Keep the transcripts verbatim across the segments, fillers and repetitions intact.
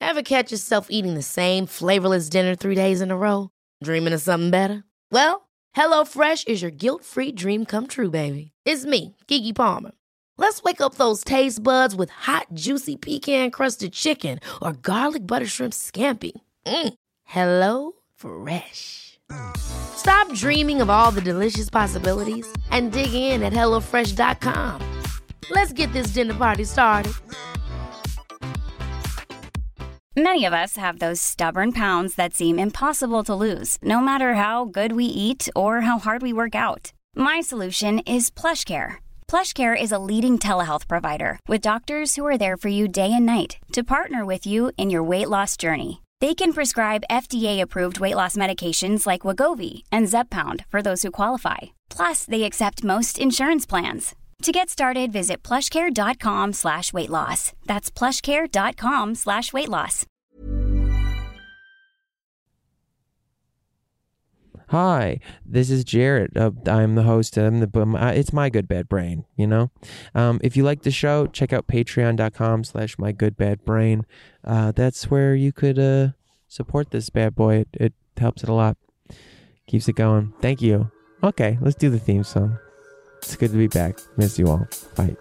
Ever catch yourself eating the same flavorless dinner three days in a row? Dreaming of something better? Well, HelloFresh is your guilt-free dream come true, baby. It's me, Keke Palmer. Let's wake up those taste buds with hot, juicy pecan-crusted chicken or garlic butter shrimp scampi. Mm. Hello Fresh. Stop dreaming of all the delicious possibilities and dig in at hello fresh dot com. Let's get this dinner party started. Many of us have those stubborn pounds that seem impossible to lose, no matter how good we eat or how hard we work out. My solution is PlushCare. PlushCare is a leading telehealth provider with doctors who are there for you day and night to partner with you in your weight loss journey. They can prescribe F D A-approved weight loss medications like Wegovy and Zepbound for those who qualify. Plus, they accept most insurance plans. To get started, visit plushcare.com slash weight loss. That's plushcare.com slash weight loss. Hi, this is Jarrett. Uh, I'm the host. I'm the, um, uh, it's My Good Bad Brain, you know? Um, if you like the show, check out patreon.com slash My Good Bad Brain. Uh, that's where you could uh, support this bad boy. It, it helps it a lot. Keeps it going. Thank you. Okay, let's do the theme song. It's good to be back. Miss you all. Bye.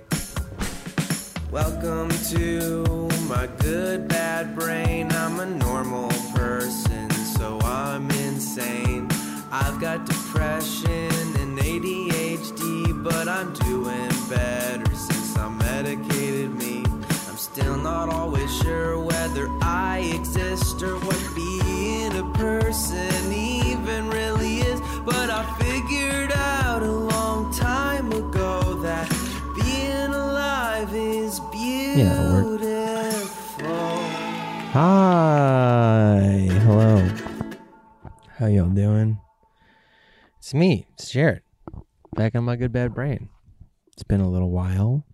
Welcome to My Good Bad Brain. I'm a normal person, so I'm insane. I've got depression and A D H D, but I'm doing better since I medicated me. I'm still not always sure whether I exist or what being a person even really is, but I figured out a long time ago that being alive is beautiful. Yeah, hi, hello. How y'all doing? It's me, it's Jarrett, back on My Good Bad Brain. It's been a little while.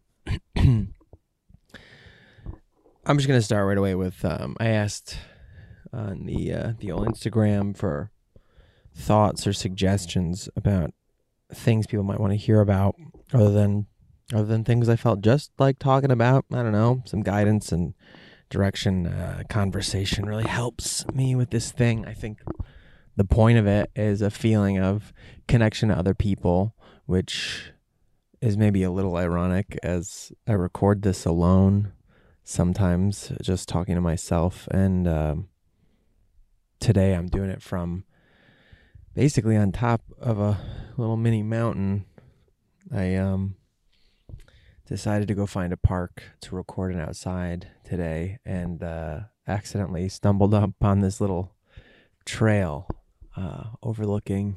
I'm just gonna start right away with um, I asked on the uh, the old Instagram for thoughts or suggestions about things people might want to hear about, other than other than things I felt just like talking about. I don't know, some guidance and direction. Uh, conversation really helps me with this thing. I think the point of it is a feeling of connection to other people, which is maybe a little ironic as I record this alone, sometimes just talking to myself. And um, today I'm doing it from basically on top of a little mini mountain. I um decided to go find a park to record it outside today, and uh, accidentally stumbled up on this little trail uh, overlooking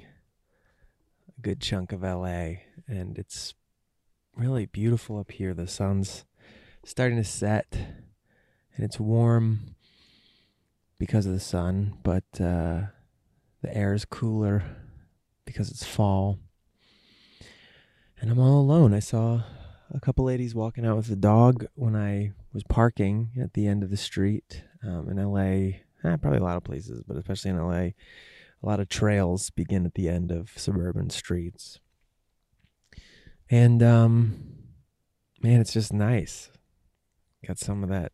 a good chunk of L A, and it's really beautiful up here. The sun's starting to set, and it's warm because of the sun, but uh, the air is cooler because it's fall. And I'm all alone. I saw a couple ladies walking out with a dog when I was parking at the end of the street. Um, in L A, eh, probably a lot of places, but especially in L A, a lot of trails begin at the end of suburban streets. And, um, man, it's just nice. Got some of that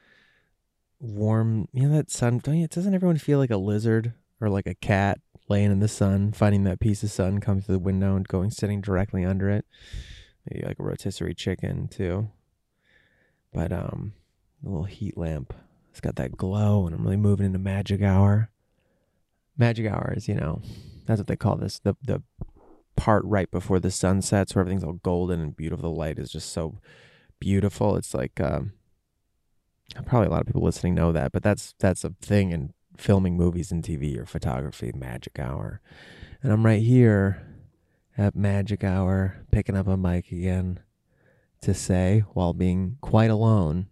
warm, you know, that sun. Don't you, doesn't everyone feel like a lizard or like a cat laying in the sun, finding that piece of sun coming through the window and going sitting directly under it? Maybe like a rotisserie chicken too. But um, the little heat lamp, it's got that glow, and I'm really moving into magic hour. Magic hour is, you know, that's what they call this. The the part right before the sun sets where everything's all golden and beautiful. The light is just so beautiful. It's like, um, probably a lot of people listening know that, but that's that's a thing in filming movies and T V or photography, magic hour. And I'm right here at magic hour, picking up a mic again to say, while being quite alone,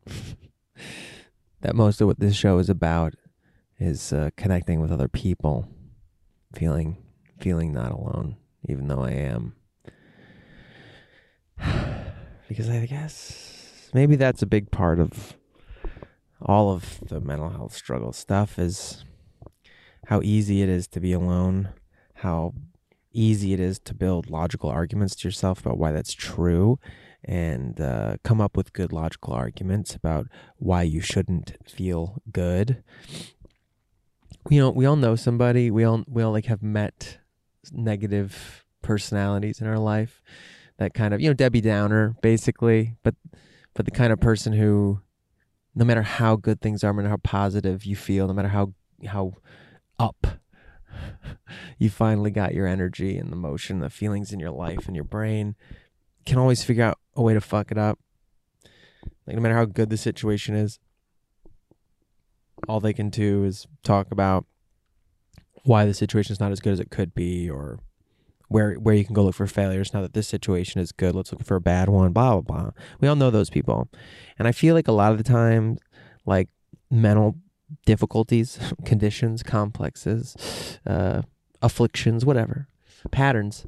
that most of what this show is about is uh, connecting with other people, feeling feeling not alone, even though I am. Because I guess maybe that's a big part of all of the mental health struggle stuff, is how easy it is to be alone, how easy it is to build logical arguments to yourself about why that's true, and uh, come up with good logical arguments about why you shouldn't feel good. You know, we all know somebody. We all we all like have met negative personalities in our life. That kind of, you know, Debbie Downer, basically, but but the kind of person who, no matter how good things are, no matter how positive you feel, no matter how how up you finally got your energy and the motion, the feelings in your life and your brain, can always figure out a way to fuck it up. Like, no matter how good the situation is, all they can do is talk about why the situation is not as good as it could be, or where where you can go look for failures. Now that this situation is good, let's look for a bad one, blah, blah, blah. We all know those people. And I feel like a lot of the time, like mental difficulties, conditions, complexes, uh, afflictions, whatever, patterns,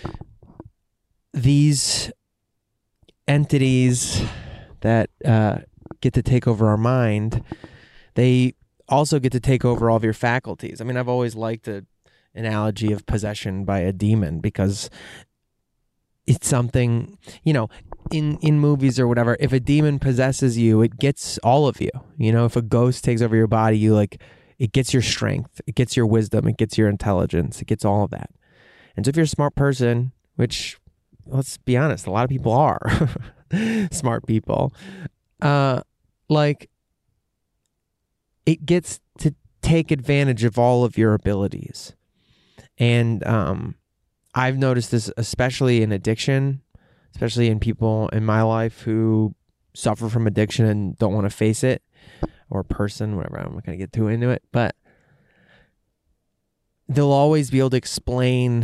these entities that uh, get to take over our mind, they also get to take over all of your faculties. I mean, I've always liked the analogy of possession by a demon, because it's something, you know, in, in movies or whatever, if a demon possesses you, it gets all of you. You know, if a ghost takes over your body, you like, it gets your strength, it gets your wisdom, it gets your intelligence, it gets all of that. And so if you're a smart person, which, let's be honest, a lot of people are smart people, uh, like, it gets to take advantage of all of your abilities. And um, I've noticed this especially in addiction, especially in people in my life who suffer from addiction and don't want to face it, or a person, whatever, I'm not going to get too into it, but they'll always be able to explain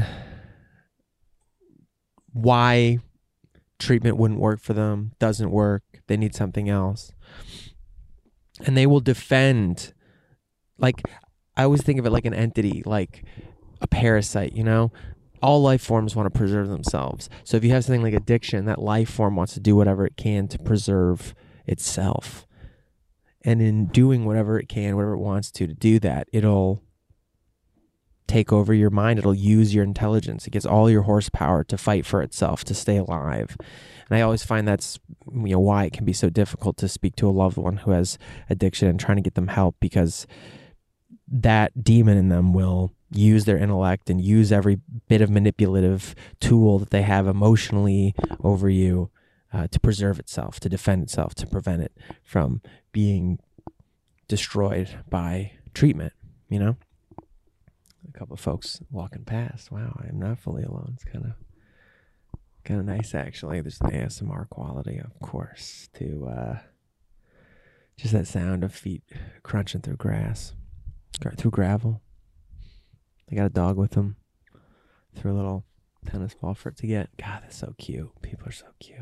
why treatment wouldn't work for them, doesn't work, they need something else. And they will defend, like, I always think of it like an entity, like a parasite, you know? All life forms want to preserve themselves. So if you have something like addiction, that life form wants to do whatever it can to preserve itself. And in doing whatever it can, whatever it wants to, to do that, it'll take over your mind. It'll use your intelligence. It gets all your horsepower to fight for itself, to stay alive. And I always find that's, you know, why it can be so difficult to speak to a loved one who has addiction and trying to get them help, because that demon in them will use their intellect and use every bit of manipulative tool that they have emotionally over you uh, to preserve itself, to defend itself, to prevent it from being destroyed by treatment, you know? A couple of folks walking past. Wow, I'm not fully alone. It's kind of kind of nice, actually. There's an A S M R quality, of course, to uh, just that sound of feet crunching through grass, through gravel. They got a dog with them. Threw a little tennis ball for it to get. God, that's so cute. People are so cute.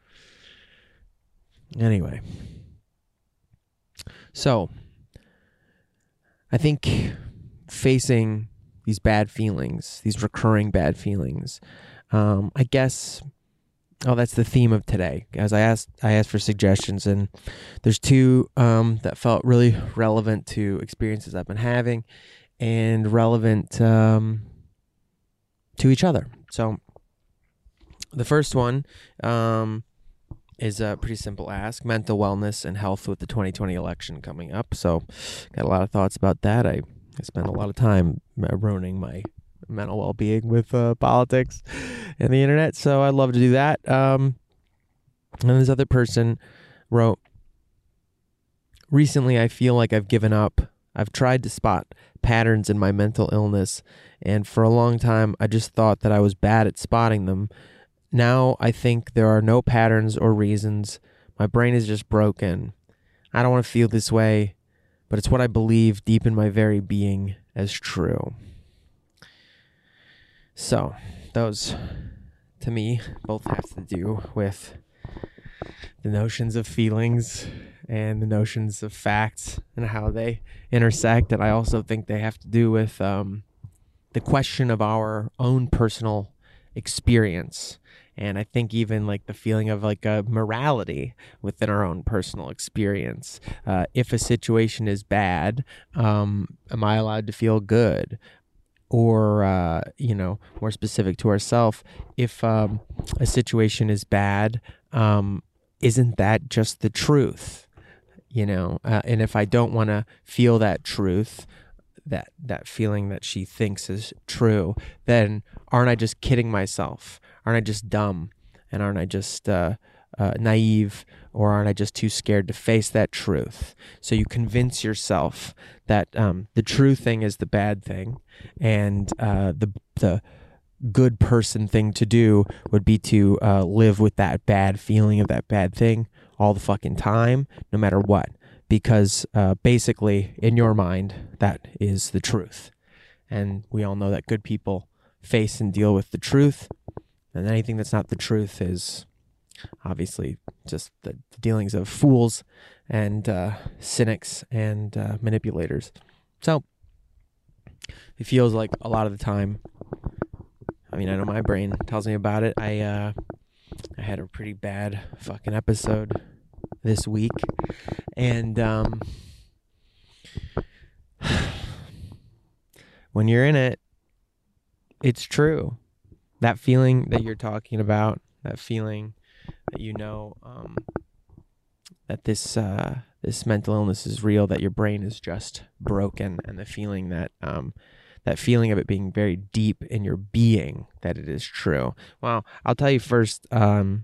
Anyway. So, I think facing these bad feelings, these recurring bad feelings, um, I guess, oh, that's the theme of today. As I asked, I asked for suggestions, and there's two um, that felt really relevant to experiences I've been having, and relevant um, to each other. So the first one um, is a pretty simple ask: mental wellness and health with the twenty twenty election coming up. So got a lot of thoughts about that. I, I spend a lot of time ruining my mental well-being with uh, politics and the internet, so I'd love to do that. Um, and this other person wrote, recently I feel like I've given up. I've tried to spot patterns in my mental illness, and for a long time I just thought that I was bad at spotting them. Now I think there are no patterns or reasons. My brain is just broken. I don't want to feel this way, but it's what I believe deep in my very being as true. So, those, to me, both have to do with the notions of feelings and the notions of facts and how they intersect. And I also think they have to do with um, the question of our own personal experience. And I think even like the feeling of like a morality within our own personal experience. Uh, if a situation is bad, um, am I allowed to feel good? or, uh, you know, more specific to ourselves, if um, a situation is bad, um, isn't that just the truth? You know, uh, and if I don't want to feel that truth, that that feeling that she thinks is true, then aren't I just kidding myself? Aren't I just dumb? And aren't I just uh, uh, naive? Or aren't I just too scared to face that truth? So you convince yourself that um, the true thing is the bad thing, and uh, the the good person thing to do would be to uh, live with that bad feeling of that bad thing all the fucking time, no matter what. Because uh, basically, in your mind, that is the truth. And we all know that good people face and deal with the truth, and anything that's not the truth is obviously just the dealings of fools and uh, cynics and uh, manipulators. So it feels like a lot of the time, I mean, I know my brain tells me about it. I uh, I had a pretty bad fucking episode this week, and um, when you're in it, it's true. That feeling that you're talking about, that feeling that you know um, that this uh, this mental illness is real, that your brain is just broken, and the feeling that um, that feeling of it being very deep in your being, that it is true. Well, I'll tell you first. Um,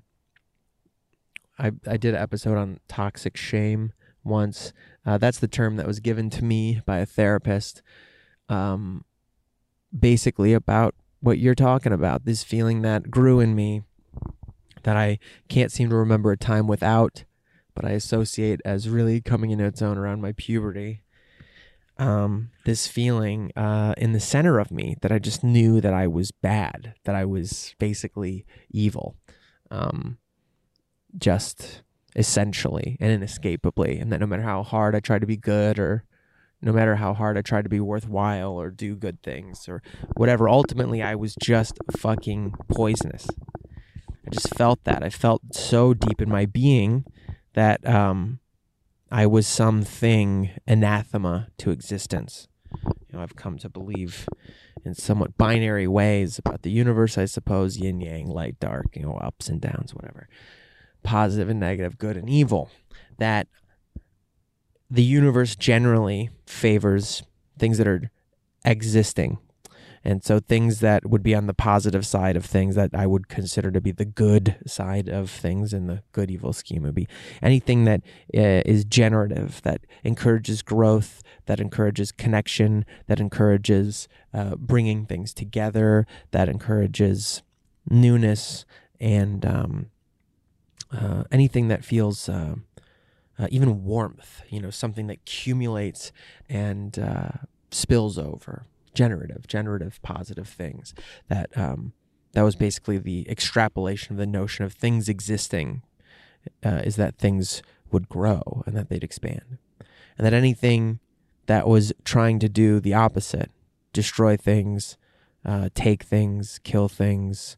I I did an episode on toxic shame once. Uh, that's the term that was given to me by a therapist. Um, basically about what you're talking about, this feeling that grew in me that I can't seem to remember a time without, but I associate as really coming into its own around my puberty. Um, this feeling uh, in the center of me that I just knew that I was bad, that I was basically evil, um, just essentially and inescapably, and that no matter how hard I tried to be good, or no matter how hard I tried to be worthwhile or do good things or whatever, ultimately I was just fucking poisonous. I just felt that. I felt so deep in my being that um, I was something anathema to existence. You know, I've come to believe in somewhat binary ways about the universe, I suppose, yin yang, light, dark, you know, ups and downs, whatever, positive and negative, good and evil, that the universe generally favors things that are existing. And so things that would be on the positive side of things, that I would consider to be the good side of things in the good evil scheme, would be anything that uh, is generative, that encourages growth, that encourages connection, that encourages uh, bringing things together, that encourages newness, and um, uh, anything that feels uh, uh, even warmth, you know, something that accumulates and uh, spills over. Generative, generative, positive things. That um, that was basically the extrapolation of the notion of things existing, uh, is that things would grow and that they'd expand. And that anything that was trying to do the opposite, destroy things, uh, take things, kill things,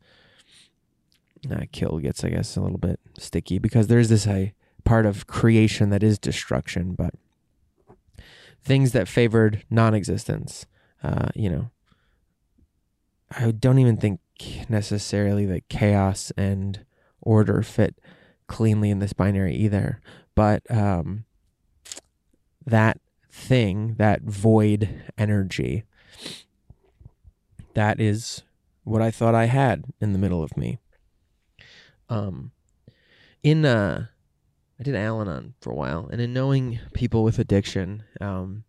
uh, kill gets, I guess, a little bit sticky because there's this uh, part of creation that is destruction, but things that favored non-existence, Uh, you know, I don't even think necessarily that chaos and order fit cleanly in this binary either. But um, that thing, that void energy, that is what I thought I had in the middle of me. Um, in uh, I did Al-Anon for a while, and in knowing people with addiction, um,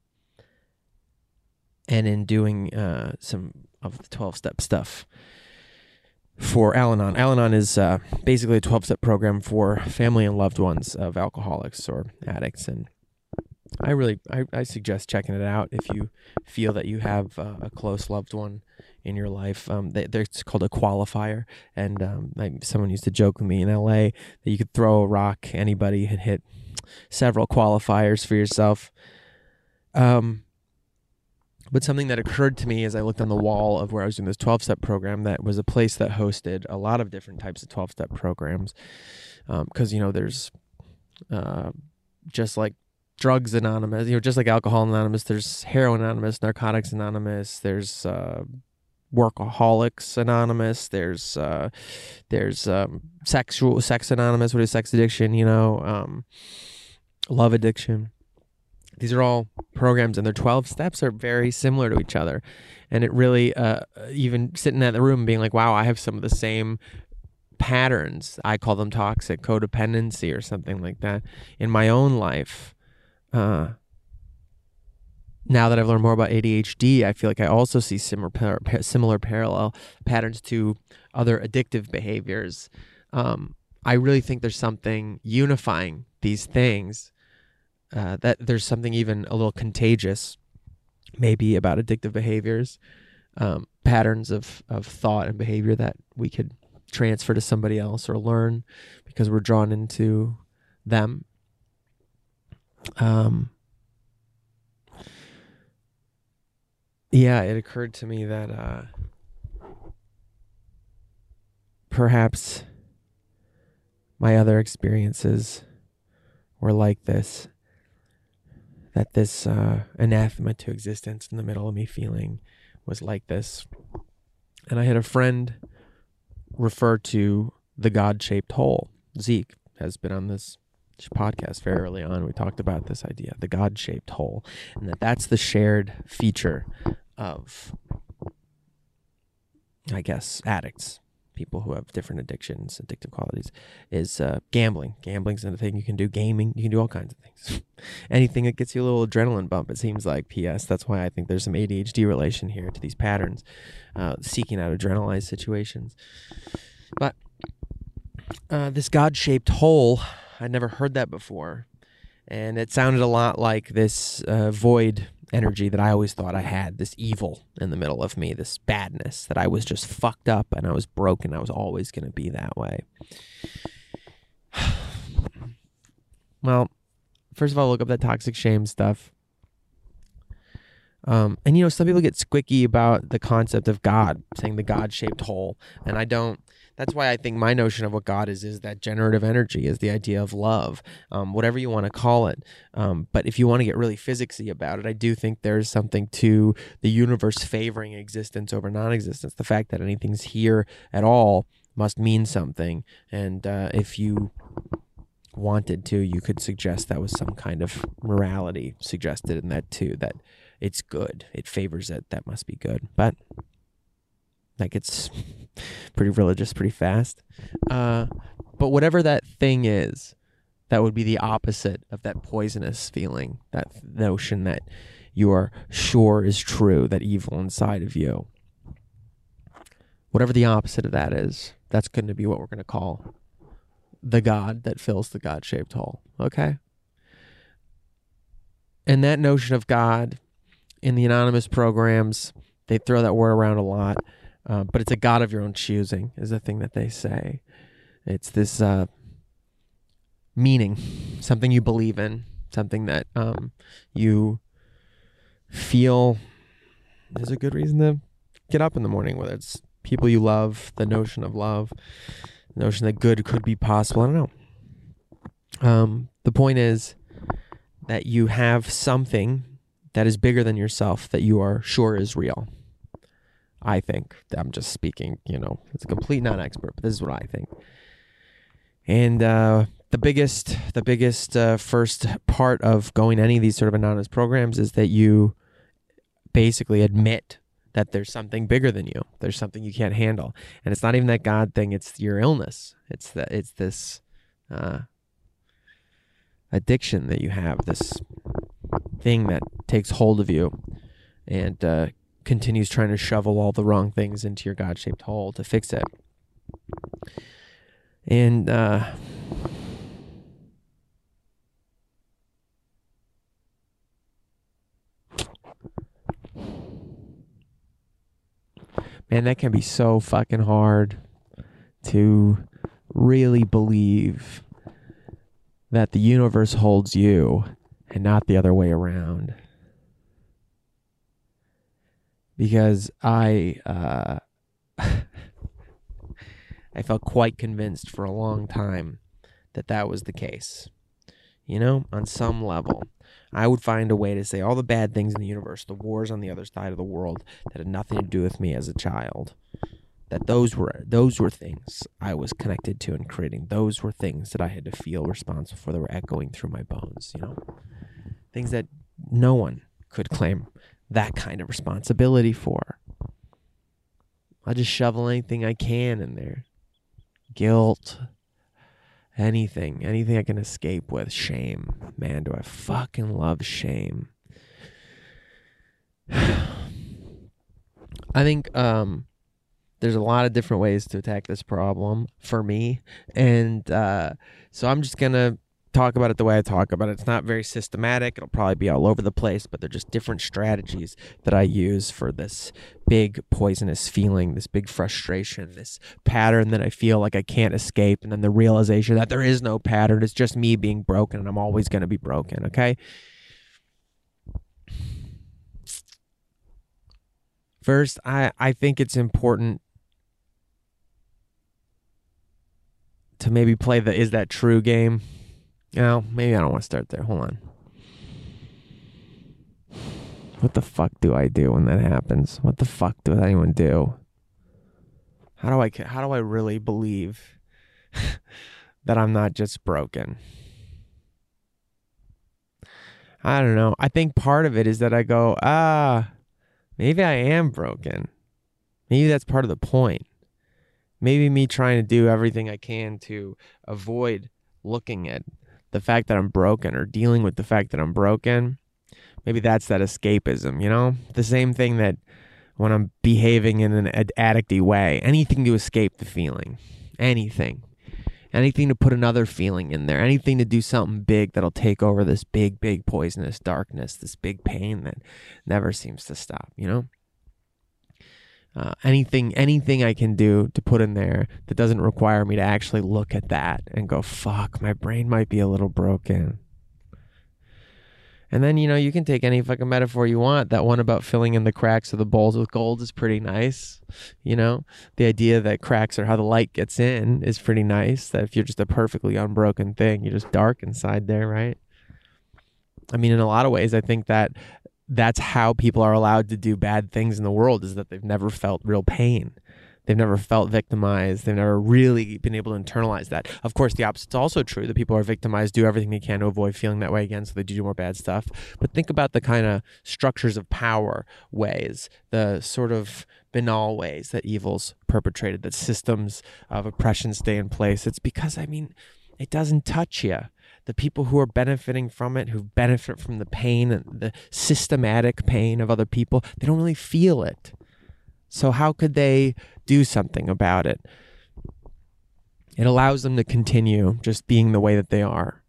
and in doing uh, some of the twelve-step stuff for Al-Anon. Al-Anon is uh, basically a twelve-step program for family and loved ones of alcoholics or addicts. And I really, I, I suggest checking it out if you feel that you have uh, a close loved one in your life. Um, they, it's called a qualifier. And um, I, someone used to joke with me in L A that you could throw a rock, anybody, and hit several qualifiers for yourself. Um... But something that occurred to me as I looked on the wall of where I was doing this twelve-step program, that was a place that hosted a lot of different types of twelve-step programs. Because, um, you know, there's uh, just like Drugs Anonymous, you know, just like Alcohol Anonymous, there's Heroin Anonymous, Narcotics Anonymous, there's uh, Workaholics Anonymous, there's uh, there's um, Sexual Sex Anonymous, what is sex addiction, you know, um, love addiction. These are all programs, and their twelve steps are very similar to each other. And it really, uh, even sitting in the room and being like, wow, I have some of the same patterns. I call them toxic codependency or something like that in my own life. Uh, now that I've learned more about A D H D, I feel like I also see similar, par- similar parallel patterns to other addictive behaviors. Um, I really think there's something unifying these things, uh, that there's something even a little contagious maybe about addictive behaviors, um, patterns of, of thought and behavior that we could transfer to somebody else or learn because we're drawn into them. Um, yeah, it occurred to me that uh, perhaps my other experiences were like this, that this uh, anathema to existence in the middle of me feeling was like this. And I had a friend refer to the God-shaped hole. Zeke has been on this podcast very early on. We talked about this idea, the God-shaped hole, and that that's the shared feature of, I guess, addicts, people who have different addictions, addictive qualities, is uh, gambling. Gambling's a thing you can do. Gaming, you can do all kinds of things. Anything that gets you a little adrenaline bump, it seems like. P S. That's why I think there's some A D H D relation here to these patterns, uh, seeking out adrenalized situations. But uh, this God-shaped hole, I'd never heard that before. And it sounded a lot like this uh, void energy that I always thought I had, this evil in the middle of me, this badness, that I was just fucked up and I was broken. I was always going to be that way. Well, first of all, look up that toxic shame stuff. Um, and, you know, some people get squicky about the concept of God, saying the God-shaped hole. And I don't. That's why I think my notion of what God is, is that generative energy, is the idea of love, um, whatever you want to call it. Um, but if you want to get really physicsy about it, I do think there's something to the universe favoring existence over non-existence. The fact that anything's here at all must mean something. And uh, if you wanted to, you could suggest that was some kind of morality suggested in that too, that it's good, it favors it, that must be good. But that gets pretty religious pretty fast. Uh, but whatever that thing is, that would be the opposite of that poisonous feeling, that notion that you are sure is true, that evil inside of you. Whatever the opposite of that is, that's going to be what we're going to call the God that fills the God-shaped hole, okay? And that notion of God in the anonymous programs, they throw that word around a lot. Uh, but it's a God of your own choosing is the thing that they say. It's this uh, meaning, something you believe in, something that um, you feel is a good reason to get up in the morning, whether it's people you love, the notion of love, the notion that good could be possible. I don't know. Um, the point is that you have something that is bigger than yourself that you are sure is real. I think. I'm just speaking, you know, it's a complete non-expert, but this is what I think. And uh, the biggest, the biggest uh, first part of going to any of these sort of anonymous programs is that you basically admit that there's something bigger than you. There's something you can't handle. And it's not even that God thing, it's your illness. It's the, it's this uh, addiction that you have, this thing that takes hold of you and uh continues trying to shovel all the wrong things into your God-shaped hole to fix it. And uh, man, that can be so fucking hard to really believe that the universe holds you and not the other way around. Because I uh, I felt quite convinced for a long time that that was the case. You know, on some level. I would find a way to say all the bad things in the universe, the wars on the other side of the world that had nothing to do with me as a child, that those were those were things I was connected to and creating. Those were things that I had to feel responsible for, that were echoing through my bones, you know? Things that no one could claim that kind of responsibility for. I'll just shovel anything I can in there. Guilt, anything, anything I can escape with. Shame. Man, do I fucking love shame. I think um, there's a lot of different ways to attack this problem for me. And uh, so I'm just going to talk about it the way I talk about it. It's not very systematic. It'll probably be all over the place, but they're just different strategies that I use for this big poisonous feeling, this big frustration, this pattern that I feel like I can't escape, and then the realization that there is no pattern. It's just me being broken, and I'm always going to be broken, okay? First, I, I think it's important to maybe play the is that true game. No, maybe I don't want to start there. Hold on. What the fuck do I do when that happens? What the fuck does anyone do? How do I how do I really believe that I'm not just broken? I don't know. I think part of it is that I go, ah, maybe I am broken. Maybe that's part of the point. Maybe me trying to do everything I can to avoid looking at the fact that I'm broken or dealing with the fact that I'm broken, maybe that's that escapism, you know? The same thing that when I'm behaving in an ad- addicty way, anything to escape the feeling, anything. Anything to put another feeling in there, anything to do something big that'll take over this big, big poisonous darkness, this big pain that never seems to stop, you know? Uh, anything anything I can do to put in there that doesn't require me to actually look at that and go, fuck, my brain might be a little broken. And then, you know, you can take any fucking metaphor you want. That one about filling in the cracks of the bowls with gold is pretty nice. You know, the idea that cracks are how the light gets in is pretty nice. That if you're just a perfectly unbroken thing, you're just dark inside there, right? I mean, in a lot of ways, I think that that's how people are allowed to do bad things in the world, is that they've never felt real pain. They've never felt victimized. They've never really been able to internalize that. Of course, the opposite's also true. The people who are victimized do everything they can to avoid feeling that way again, so they do more bad stuff. But think about the kind of structures of power ways, the sort of banal ways that evil's perpetrated, that systems of oppression stay in place. It's because, I mean, it doesn't touch you. The people who are benefiting from it, who benefit from the pain and the systematic pain of other people, they don't really feel it. So how could they do something about it? It allows them to continue just being the way that they are.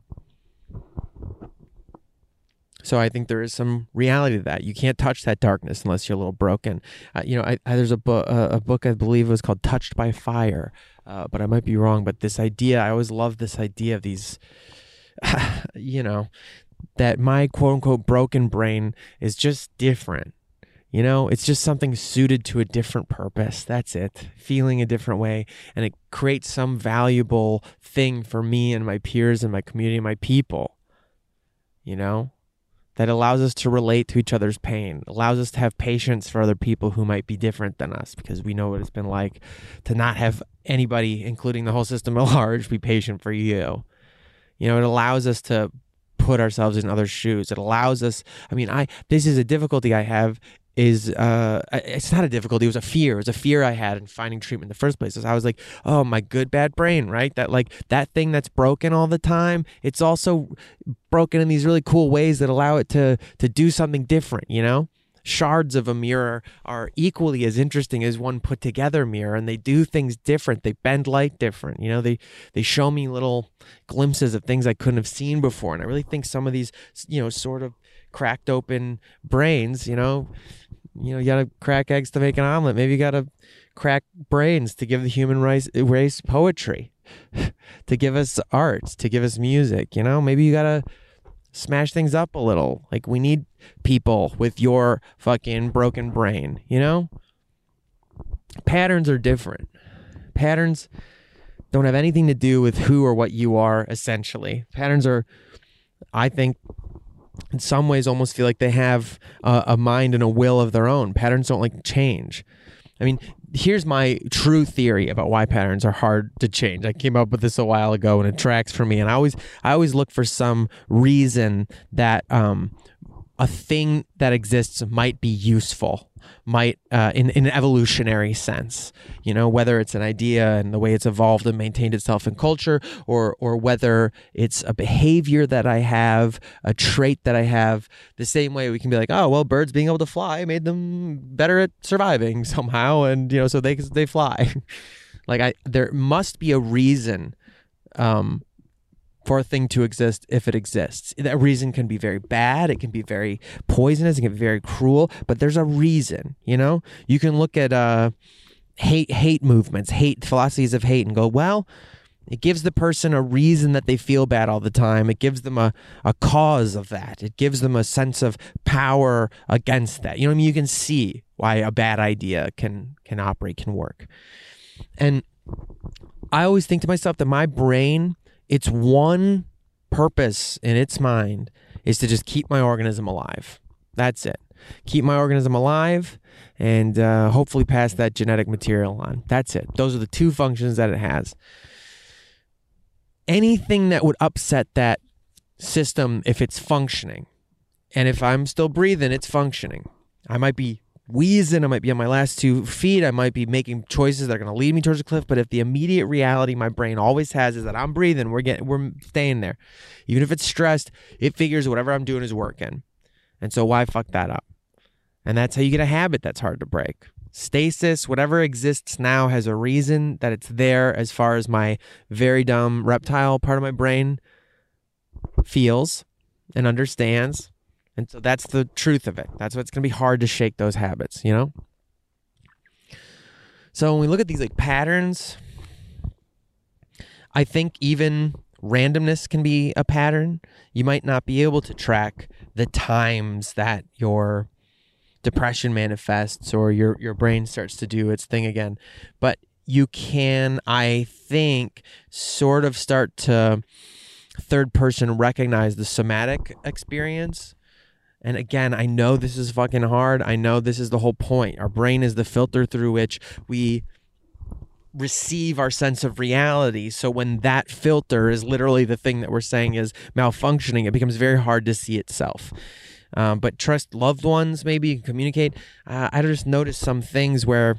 So I think there is some reality to that. You can't touch that darkness unless you're a little broken. Uh, you know, I, I, there's a, bu- uh, a book, I believe it was called Touched by Fire, uh, but I might be wrong. But this idea, I always love this idea of these, you know, that my quote unquote broken brain is just different. You know, it's just something suited to a different purpose. That's it. Feeling a different way. And it creates some valuable thing for me and my peers and my community and my people, you know, that allows us to relate to each other's pain, allows us to have patience for other people who might be different than us, because we know what it's been like to not have anybody, including the whole system at large, be patient for you. You know, it allows us to put ourselves in other shoes. It allows us, I mean, I, this is a difficulty I have is, uh, it's not a difficulty, it was a fear. It was a fear I had in finding treatment in the first place. I was like, oh, my good, bad brain, right? That like, that thing that's broken all the time, it's also broken in these really cool ways that allow it to, to do something different, you know? Shards of a mirror are equally as interesting as one put together mirror, and they do things different. They bend light different. You know, they, they show me little glimpses of things I couldn't have seen before. And I really think some of these, you know, sort of cracked open brains, you know, you know, you gotta crack eggs to make an omelet. Maybe you gotta crack brains to give the human race, race poetry, to give us art, to give us music, you know, maybe you gotta smash things up a little. Like, we need people with your fucking broken brain, you know? Patterns are different. Patterns don't have anything to do with who or what you are, essentially. Patterns are, I think, in some ways almost feel like they have a, a mind and a will of their own. Patterns don't like change. I mean, here's my true theory about why patterns are hard to change. I came up with this a while ago, and it tracks for me. And I always, I always look for some reason that um, a thing that exists might be useful, might uh, in, in an evolutionary sense. You know, whether it's an idea and the way it's evolved and maintained itself in culture, or or whether it's a behavior that I have, a trait that I have. The same way we can be like, oh, well, birds being able to fly made them better at surviving somehow, and you know, so they they fly. Like I, there must be a reason um, for a thing to exist if it exists. That reason can be very bad. It can be very poisonous. It can be very cruel. But there's a reason. You know, you can look at uh, hate hate movements, hate philosophies of hate, and go, well, it gives the person a reason that they feel bad all the time. It gives them a, a cause of that. It gives them a sense of power against that. You know what I mean? You can see why a bad idea can can operate, can work. And I always think to myself that my brain, its one purpose in its mind is to just keep my organism alive. That's it. Keep my organism alive and uh, hopefully pass that genetic material on. That's it. Those are the two functions that it has. Anything that would upset that system if it's functioning, and if I'm still breathing, it's functioning. I might be wheezing, I might be on my last two feet, I might be making choices that are going to lead me towards a cliff, but if the immediate reality my brain always has is that I'm breathing, we're getting, we're staying there. Even if it's stressed, it figures whatever I'm doing is working. And so why fuck that up? And that's how you get a habit that's hard to break. Stasis, whatever exists now, has a reason that it's there as far as my very dumb reptile part of my brain feels and understands. And so that's the truth of it. That's what's going to be hard to shake those habits, you know? So when we look at these like patterns, I think even randomness can be a pattern. You might not be able to track the times that your depression manifests or your, your brain starts to do its thing again. But you can, I think, sort of start to third person recognize the somatic experience. And again, I know this is fucking hard. I know this is the whole point. Our brain is the filter through which we receive our sense of reality. So when that filter is literally the thing that we're saying is malfunctioning, it becomes very hard to see itself. Um, but trust loved ones, maybe you can communicate. Uh, I just noticed some things where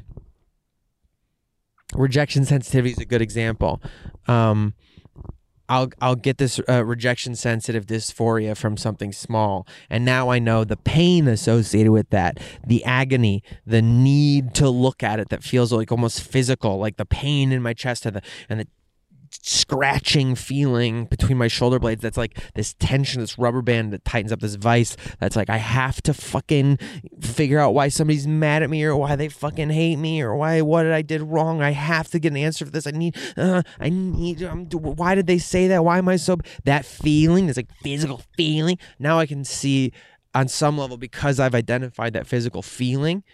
rejection sensitivity is a good example. Um, I'll I'll get this uh, rejection sensitive dysphoria from something small, and now I know the pain associated with that, the agony, the need to look at it that feels like almost physical, like the pain in my chest and the and the scratching feeling between my shoulder blades. That's like this tension, this rubber band that tightens up this vice. That's like I have to fucking figure out why somebody's mad at me or why they fucking hate me or why what did I did wrong. I have to get an answer for this. I need. Uh, I need. Um, why did they say that? Why am I so? That feeling, this like physical feeling. Now I can see on some level, because I've identified that physical feeling,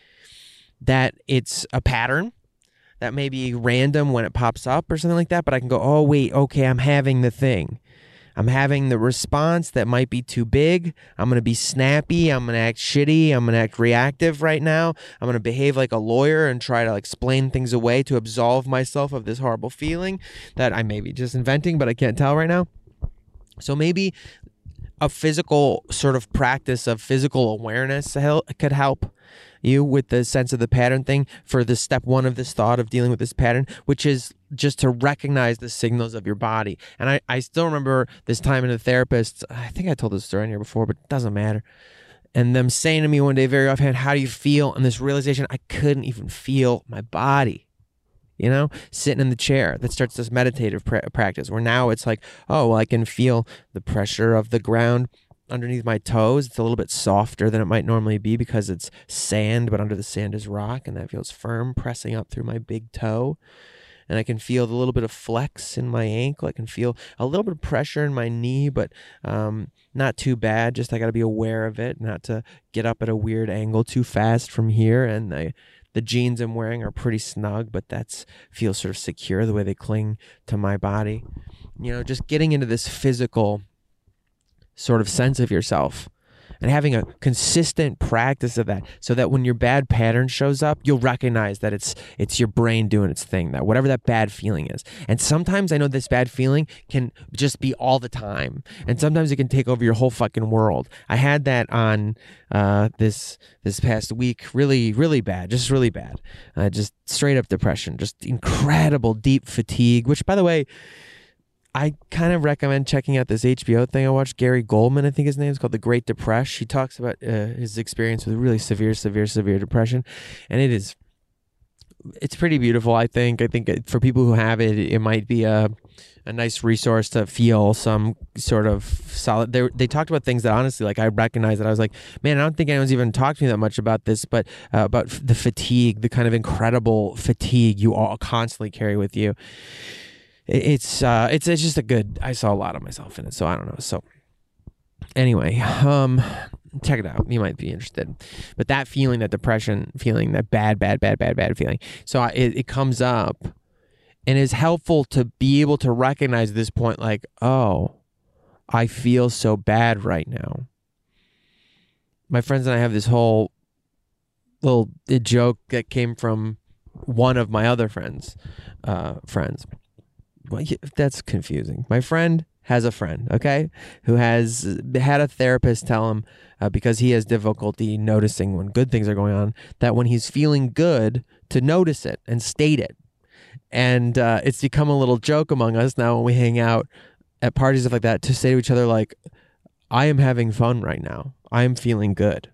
that it's a pattern. That may be random when it pops up or something like that, but I can go, oh, wait, okay, I'm having the thing. I'm having the response that might be too big. I'm going to be snappy. I'm going to act shitty. I'm going to act reactive right now. I'm going to behave like a lawyer and try to like, explain things away to absolve myself of this horrible feeling that I may be just inventing, but I can't tell right now. So maybe a physical sort of practice of physical awareness could help you with the sense of the pattern thing for the step one of this thought of dealing with this pattern, which is just to recognize the signals of your body. And I, I still remember this time in a therapist, I think I told this story in here before, but it doesn't matter. And them saying to me one day very offhand, how do you feel? And this realization, I couldn't even feel my body. You know, sitting in the chair, that starts this meditative pra- practice where now it's like, oh, well, I can feel the pressure of the ground underneath my toes. It's a little bit softer than it might normally be because it's sand, but under the sand is rock, and that feels firm pressing up through my big toe. And I can feel the little bit of flex in my ankle. I can feel a little bit of pressure in my knee, but um, not too bad. Just I got to be aware of it, not to get up at a weird angle too fast from here. And I, the jeans I'm wearing are pretty snug, but that's feels sort of secure the way they cling to my body. You know, just getting into this physical sort of sense of yourself and having a consistent practice of that, so that when your bad pattern shows up, you'll recognize that it's it's your brain doing its thing, that whatever that bad feeling is. And sometimes I know this bad feeling can just be all the time, and sometimes it can take over your whole fucking world. I had that on uh, this this past week, really, really bad, just really bad, uh, just straight up depression, just incredible deep fatigue, which, by the way, I kind of recommend checking out this H B O thing I watched. Gary Goldman, I think his name is, called The Great Depression. He talks about uh, his experience with really severe, severe, severe depression. And it is, it's pretty beautiful, I think. I think for people who have it, it might be a, a nice resource to feel some sort of solid. They, they talked about things that honestly, like, I recognized that I was like, man, I don't think anyone's even talked to me that much about this, but uh, about the fatigue, the kind of incredible fatigue you all constantly carry with you. It's uh, it's it's just a good. I saw a lot of myself in it, so I don't know. So anyway, um, check it out. You might be interested. But that feeling, that depression feeling, that bad, bad, bad, bad, bad feeling. So I, it it comes up, and it's helpful to be able to recognize this point, like, oh, I feel so bad right now. My friends and I have this whole little joke that came from one of my other friends, uh, friends. Well, that's confusing. My friend has a friend, okay, who has had a therapist tell him, uh, because he has difficulty noticing when good things are going on, that when he's feeling good, to notice it and state it. And uh, it's become a little joke among us now when we hang out at parties, stuff like that, to say to each other, like, I am having fun right now. I am feeling good.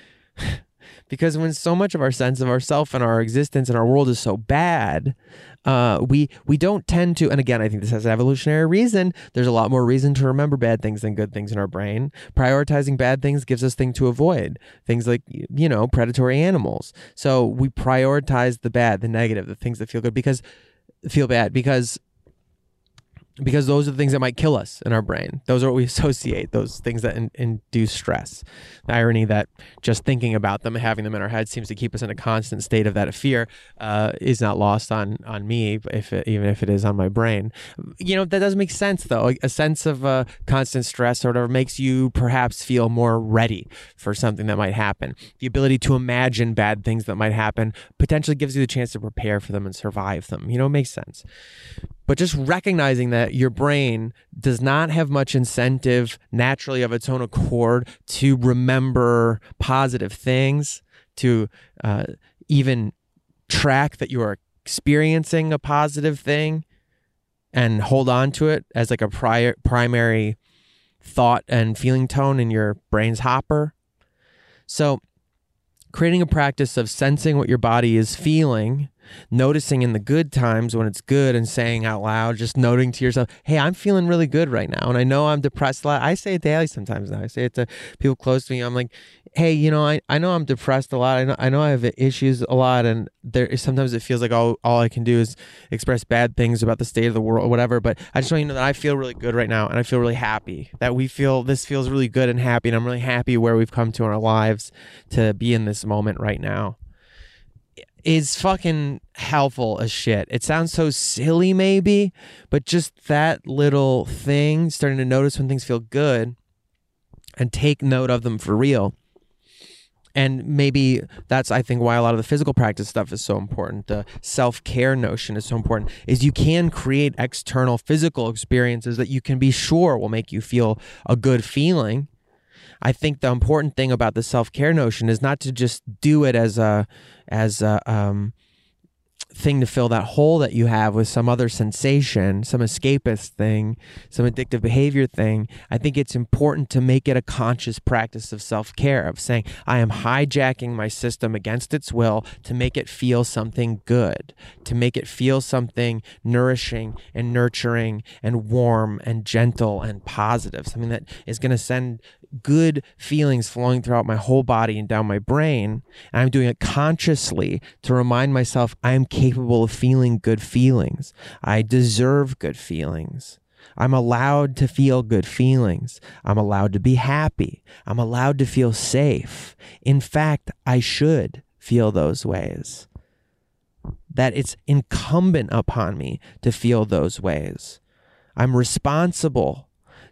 Because when so much of our sense of ourself and our existence and our world is so bad, uh, we we don't tend to, and again, I think this has an evolutionary reason. There's a lot more reason to remember bad things than good things in our brain. Prioritizing bad things gives us things to avoid. Things like, you know, predatory animals. So we prioritize the bad, the negative, the things that feel good, because feel bad, because because those are the things that might kill us in our brain. Those are what we associate, those things that in, induce stress. The irony that just thinking about them and having them in our head seems to keep us in a constant state of that fear uh, is not lost on on me, if it, even if it is on my brain. You know, that does make sense, though. A sense of uh, constant stress or whatever makes you perhaps feel more ready for something that might happen. The ability to imagine bad things that might happen potentially gives you the chance to prepare for them and survive them. You know, it makes sense. But just recognizing that your brain does not have much incentive naturally of its own accord to remember positive things, to uh, even track that you are experiencing a positive thing and hold on to it as like a prior, primary thought and feeling tone in your brain's hopper. So creating a practice of sensing what your body is feeling, noticing in the good times when it's good, and saying out loud, just noting to yourself, hey, I'm feeling really good right now. And I know I'm depressed a lot. I say it daily sometimes now. I say it to people close to me. I'm like, hey, you know, I, I know I'm depressed a lot. I know I know I have issues a lot. And there sometimes it feels like all, all I can do is express bad things about the state of the world or whatever. But I just want you to know that I feel really good right now. And I feel really happy that we feel this feels really good and happy. And I'm really happy where we've come to in our lives to be in this moment right now. Is fucking helpful as shit. It sounds so silly maybe, but just that little thing, starting to notice when things feel good and take note of them for real. And maybe that's, I think, why a lot of the physical practice stuff is so important. The self-care notion is so important, is you can create external physical experiences that you can be sure will make you feel a good feeling. I think the important thing about the self-care notion is not to just do it as a as a um, thing to fill that hole that you have with some other sensation, some escapist thing, some addictive behavior thing. I think it's important to make it a conscious practice of self-care, of saying, I am hijacking my system against its will to make it feel something good, to make it feel something nourishing and nurturing and warm and gentle and positive, something that is going to send good feelings flowing throughout my whole body and down my brain. And I'm doing it consciously to remind myself I am capable of feeling good feelings. I deserve good feelings. I'm allowed to feel good feelings. I'm allowed to be happy. I'm allowed to feel safe. In fact, I should feel those ways. That it's incumbent upon me to feel those ways. I'm responsible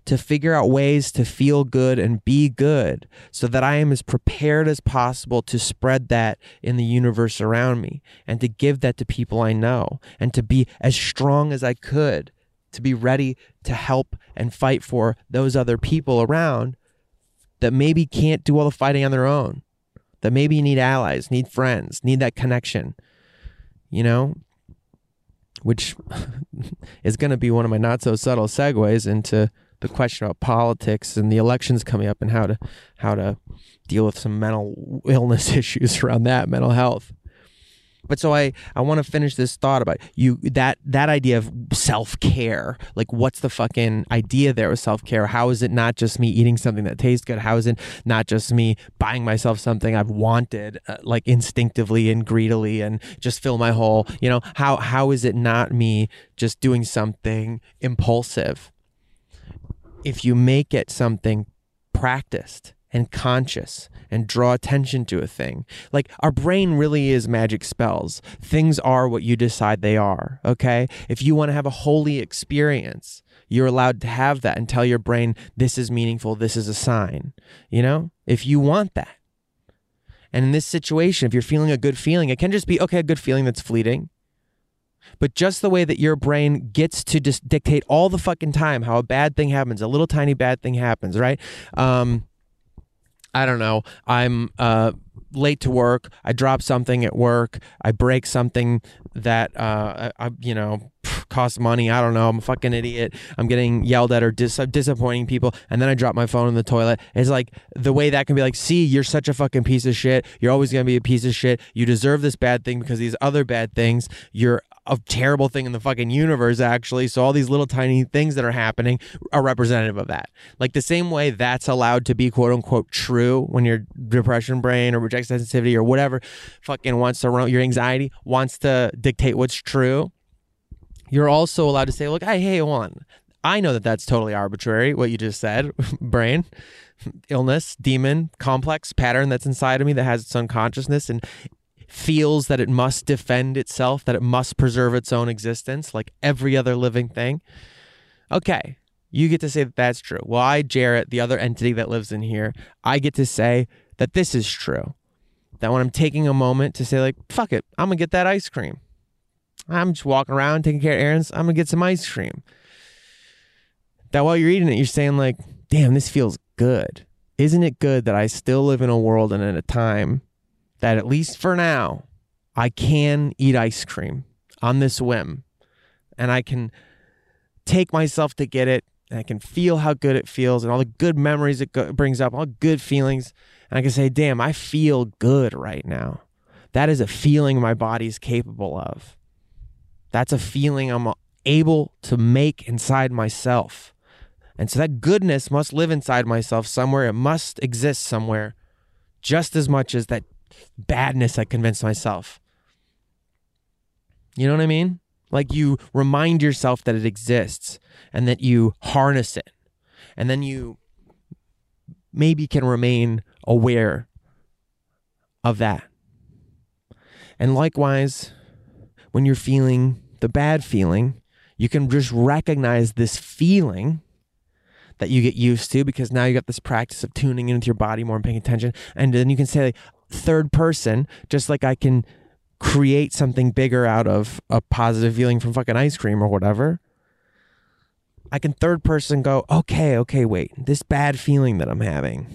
to figure out ways to feel good and be good so that I am as prepared as possible to spread that in the universe around me and to give that to people I know and to be as strong as I could to be ready to help and fight for those other people around that maybe can't do all the fighting on their own, that maybe need allies, need friends, need that connection, you know? Which is going to be one of my not so subtle segues into the question about politics and the elections coming up and how to how to deal with some mental illness issues around that, mental health. But so I, I want to finish this thought about you, that that idea of self-care. Like, what's the fucking idea there with self-care? How is it not just me eating something that tastes good? How is it not just me buying myself something I've wanted, uh, like instinctively and greedily, and just fill my hole? You know, how how is it not me just doing something impulsive? If you make it something practiced and conscious and draw attention to a thing. Like, our brain really is magic spells. Things are what you decide they are, okay? If you want to have a holy experience, you're allowed to have that and tell your brain, this is meaningful, this is a sign, you know? If you want that. And in this situation, if you're feeling a good feeling, it can just be, okay, a good feeling that's fleeting. But just the way that your brain gets to just dictate all the fucking time how a bad thing happens, a little tiny bad thing happens, right? Um... I don't know, I'm uh, late to work, I drop something at work, I break something that, uh, I, I, you know, costs money, I don't know, I'm a fucking idiot, I'm getting yelled at or dis- disappointing people, and then I drop my phone in the toilet. It's like, the way that can be like, see, you're such a fucking piece of shit, you're always going to be a piece of shit, you deserve this bad thing because these other bad things, you're a terrible thing in the fucking universe, actually. So all these little tiny things that are happening are representative of that. Like, the same way that's allowed to be quote unquote true when your depression brain or reject sensitivity or whatever fucking wants to run, your anxiety wants to dictate what's true. You're also allowed to say, look, hey, hey, hold on. I know that that's totally arbitrary, what you just said, brain, illness, demon, complex pattern that's inside of me that has its own consciousness and feels that it must defend itself, that it must preserve its own existence like every other living thing. Okay, you get to say that that's true. Well, I, Jarrett, the other entity that lives in here, I get to say that this is true. That when I'm taking a moment to say, like, fuck it, I'm going to get that ice cream. I'm just walking around taking care of errands. I'm going to get some ice cream. That while you're eating it, you're saying, like, damn, this feels good. Isn't it good that I still live in a world and at a time that, at least for now, I can eat ice cream on this whim, and I can take myself to get it, and I can feel how good it feels and all the good memories it go- brings up, all good feelings, and I can say, damn, I feel good right now. That is a feeling my body's capable of. That's a feeling I'm able to make inside myself. And so that goodness must live inside myself somewhere. It must exist somewhere just as much as that badness I convinced myself. You know what I mean? Like, you remind yourself that it exists and that you harness it. And then you maybe can remain aware of that. And likewise, when you're feeling the bad feeling, you can just recognize this feeling that you get used to because now you got this practice of tuning into your body more and paying attention. And then you can say, like, third person, just like I can create something bigger out of a positive feeling from fucking ice cream or whatever. I can third person go, okay, okay, wait, this bad feeling that I'm having,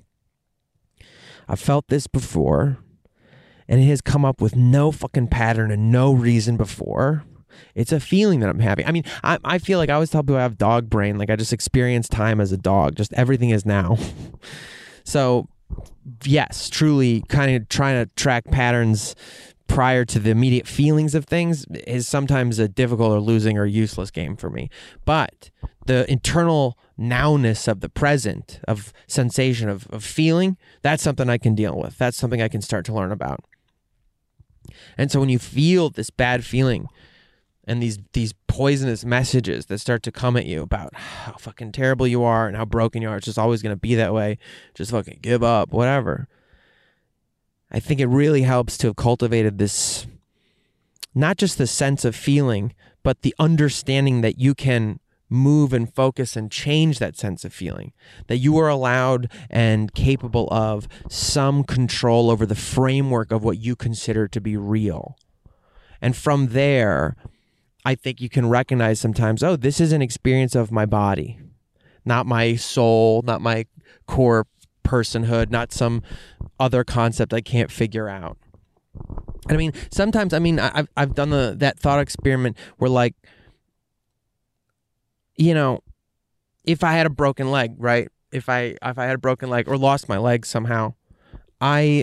I've felt this before, and it has come up with no fucking pattern and no reason before. It's a feeling that I'm having. I mean, I, I feel like I always tell people I have dog brain. Like, I just experience time as a dog. Just everything is now. So, yes, truly kind of trying to track patterns prior to the immediate feelings of things is sometimes a difficult or losing or useless game for me. But the internal nowness of the present, of sensation, of, of feeling, that's something I can deal with. That's something I can start to learn about. And so when you feel this bad feeling and these these poisonous messages that start to come at you about how fucking terrible you are and how broken you are, it's just always going to be that way, just fucking give up, whatever. I think it really helps to have cultivated this, not just the sense of feeling, but the understanding that you can move and focus and change that sense of feeling, that you are allowed and capable of some control over the framework of what you consider to be real. And from there, I think you can recognize sometimes, oh, this is an experience of my body, not my soul, not my core personhood, not some other concept I can't figure out. And I mean, sometimes, I mean, I've, I've done the, that thought experiment where, like, you know, if I had a broken leg, right? If I if I had a broken leg or lost my leg somehow, I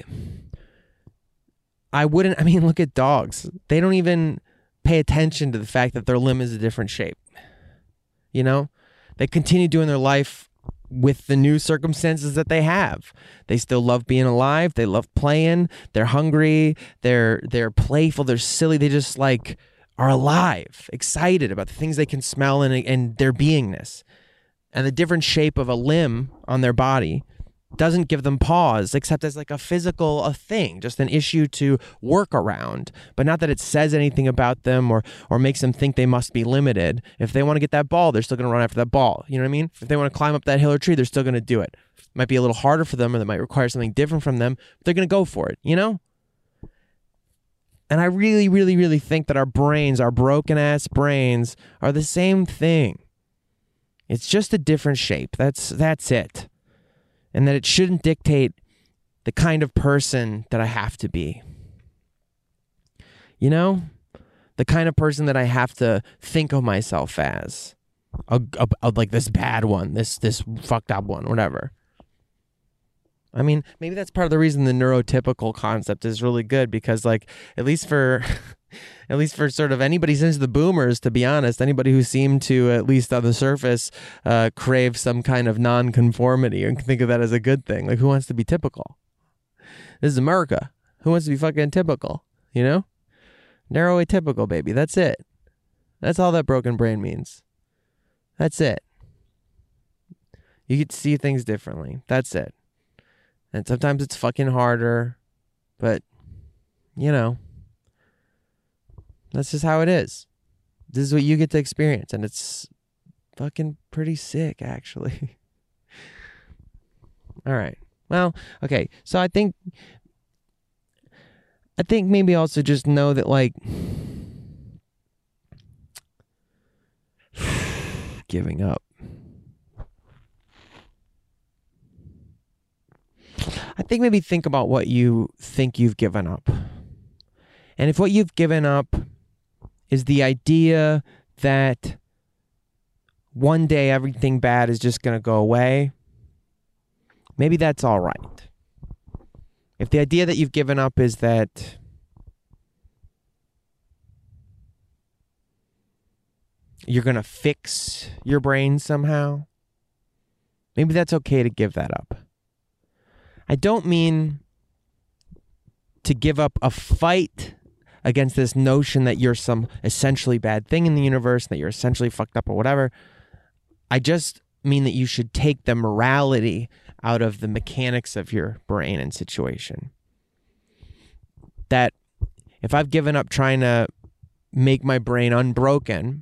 I wouldn't, I mean, look at dogs. They don't even pay attention to the fact that their limb is a different shape. You know? They continue doing their life with the new circumstances that they have. They still love being alive. They love playing. They're hungry. They're they're playful. They're silly. They just like are alive, excited about the things they can smell and, and their beingness. And the different shape of a limb on their body doesn't give them pause, except as like a physical a thing, just an issue to work around. But not that it says anything about them or or makes them think they must be limited. If they want to get that ball, they're still going to run after that ball. You know what I mean? If they want to climb up that hill or tree, they're still going to do it. It might be a little harder for them, or that might require something different from them, but they're going to go for it, you know? And I really, really, really think that our brains, our broken-ass brains, are the same thing. It's just a different shape. That's that's it. And that it shouldn't dictate the kind of person that I have to be. You know? The kind of person that I have to think of myself as. A, a, a, like this bad one, this this fucked up one, whatever. I mean, maybe that's part of the reason the neurotypical concept is really good, because, like, at least for, at least for sort of anybody since the boomers, to be honest, anybody who seemed to, at least on the surface, uh, crave some kind of non-conformity and think of that as a good thing. Like, who wants to be typical? This is America. Who wants to be fucking typical? You know? Narrow atypical, baby. That's it. That's all that broken brain means. That's it. You get to see things differently. That's it. And sometimes it's fucking harder, but, you know, that's just how it is. This is what you get to experience, and it's fucking pretty sick, actually. All right. Well, okay. So I think, I think maybe also just know that, like, giving up. I think maybe think about what you think you've given up. And if what you've given up is the idea that one day everything bad is just going to go away, maybe that's all right. If the idea that you've given up is that you're going to fix your brain somehow, maybe that's okay to give that up. I don't mean to give up a fight against this notion that you're some essentially bad thing in the universe, that you're essentially fucked up or whatever. I just mean that you should take the morality out of the mechanics of your brain and situation. That if I've given up trying to make my brain unbroken,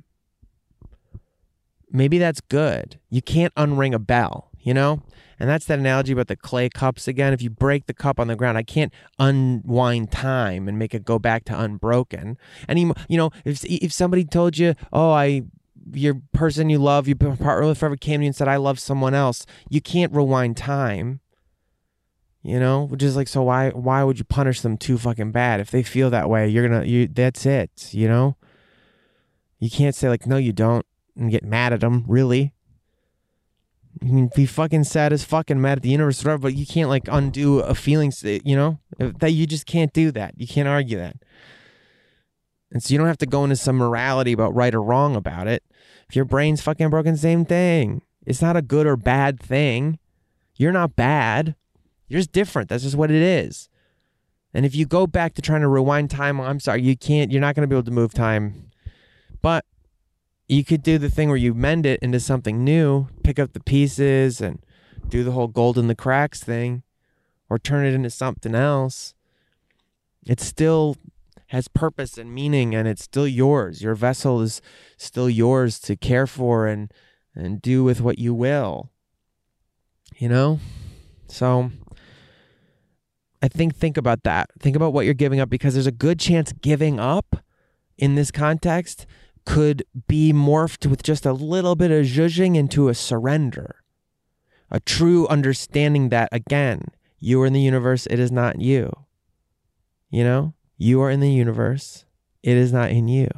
maybe that's good. You can't unring a bell, you know? And that's that analogy about the clay cups again. If you break the cup on the ground, I can't unwind time and make it go back to unbroken. And, you know, if if somebody told you, oh, I, your person you love, your partner with forever came to you and said, I love someone else, you can't rewind time. You know, which is like, so why why would you punish them too fucking bad? If they feel that way, you're gonna, you that's it, you know? You can't say like, no, you don't, and get mad at them, really. You can be fucking sad as fucking mad at the universe, whatever, but you can't like undo a feeling, you know, that you just can't do that. You can't argue that. And so you don't have to go into some morality about right or wrong about it. If your brain's fucking broken, same thing. It's not a good or bad thing. You're not bad. You're just different. That's just what it is. And if you go back to trying to rewind time, I'm sorry, you can't, you're not going to be able to move time. But you could do the thing where you mend it into something new, pick up the pieces and do the whole gold in the cracks thing, or turn it into something else. It's still has purpose and meaning, and it's still yours. Your vessel is still yours to care for and and do with what you will. You know? So I think think about that. Think about what you're giving up, because there's a good chance giving up in this context could be morphed with just a little bit of zhuzhing into a surrender. A true understanding that, again, you are in the universe, it is not you. You know? You are in the universe, it is not in you.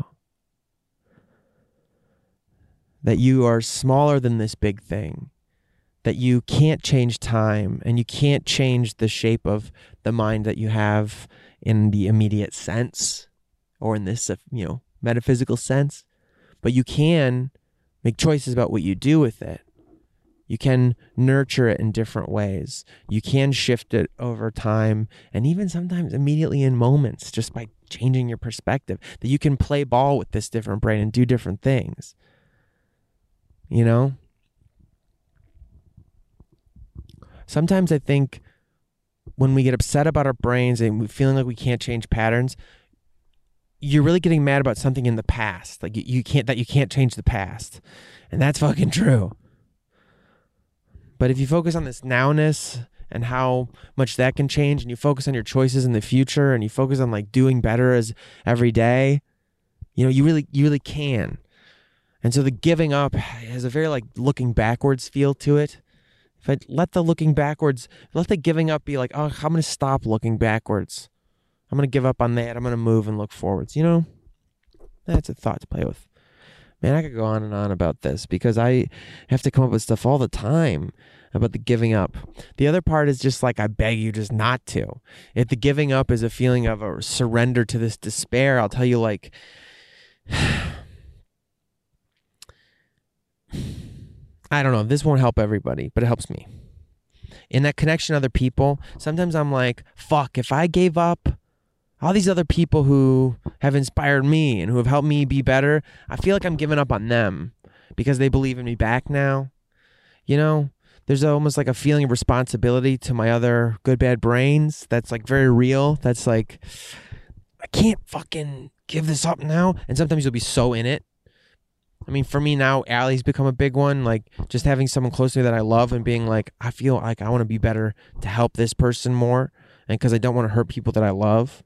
That you are smaller than this big thing. That you can't change time, and you can't change the shape of the mind that you have in the immediate sense, or in this, you know, metaphysical sense. But you can make choices about what you do with it. You can nurture it in different ways. You can shift it over time, and even sometimes immediately in moments, just by changing your perspective. That you can play ball with this different brain and do different things. You know? Sometimes I think when we get upset about our brains and we're feeling like we can't change patterns, you're really getting mad about something in the past. Like you, you can't, that you can't change the past. And that's fucking true. But if you focus on this nowness and how much that can change, and you focus on your choices in the future, and you focus on like doing better as every day, you know, you really, you really can. And so the giving up has a very like looking backwards feel to it. If I let the looking backwards, let the giving up be like, oh, I'm going to stop looking backwards. I'm going to give up on that. I'm going to move and look forwards. You know, that's a thought to play with. Man, I could go on and on about this, because I have to come up with stuff all the time about the giving up. The other part is just like, I beg you just not to. If the giving up is a feeling of a surrender to this despair, I'll tell you, like, I don't know, this won't help everybody, but it helps me. In that connection to other people, sometimes I'm like, fuck, if I gave up all these other people who have inspired me and who have helped me be better, I feel like I'm giving up on them because they believe in me back now. You know, there's almost like a feeling of responsibility to my other good, bad brains that's like very real. That's like, I can't fucking give this up now. And sometimes you'll be so in it. I mean, for me now, Allie's become a big one. Like, just having someone close to me that I love and being like, I feel like I want to be better to help this person more, and because I don't want to hurt people that I love.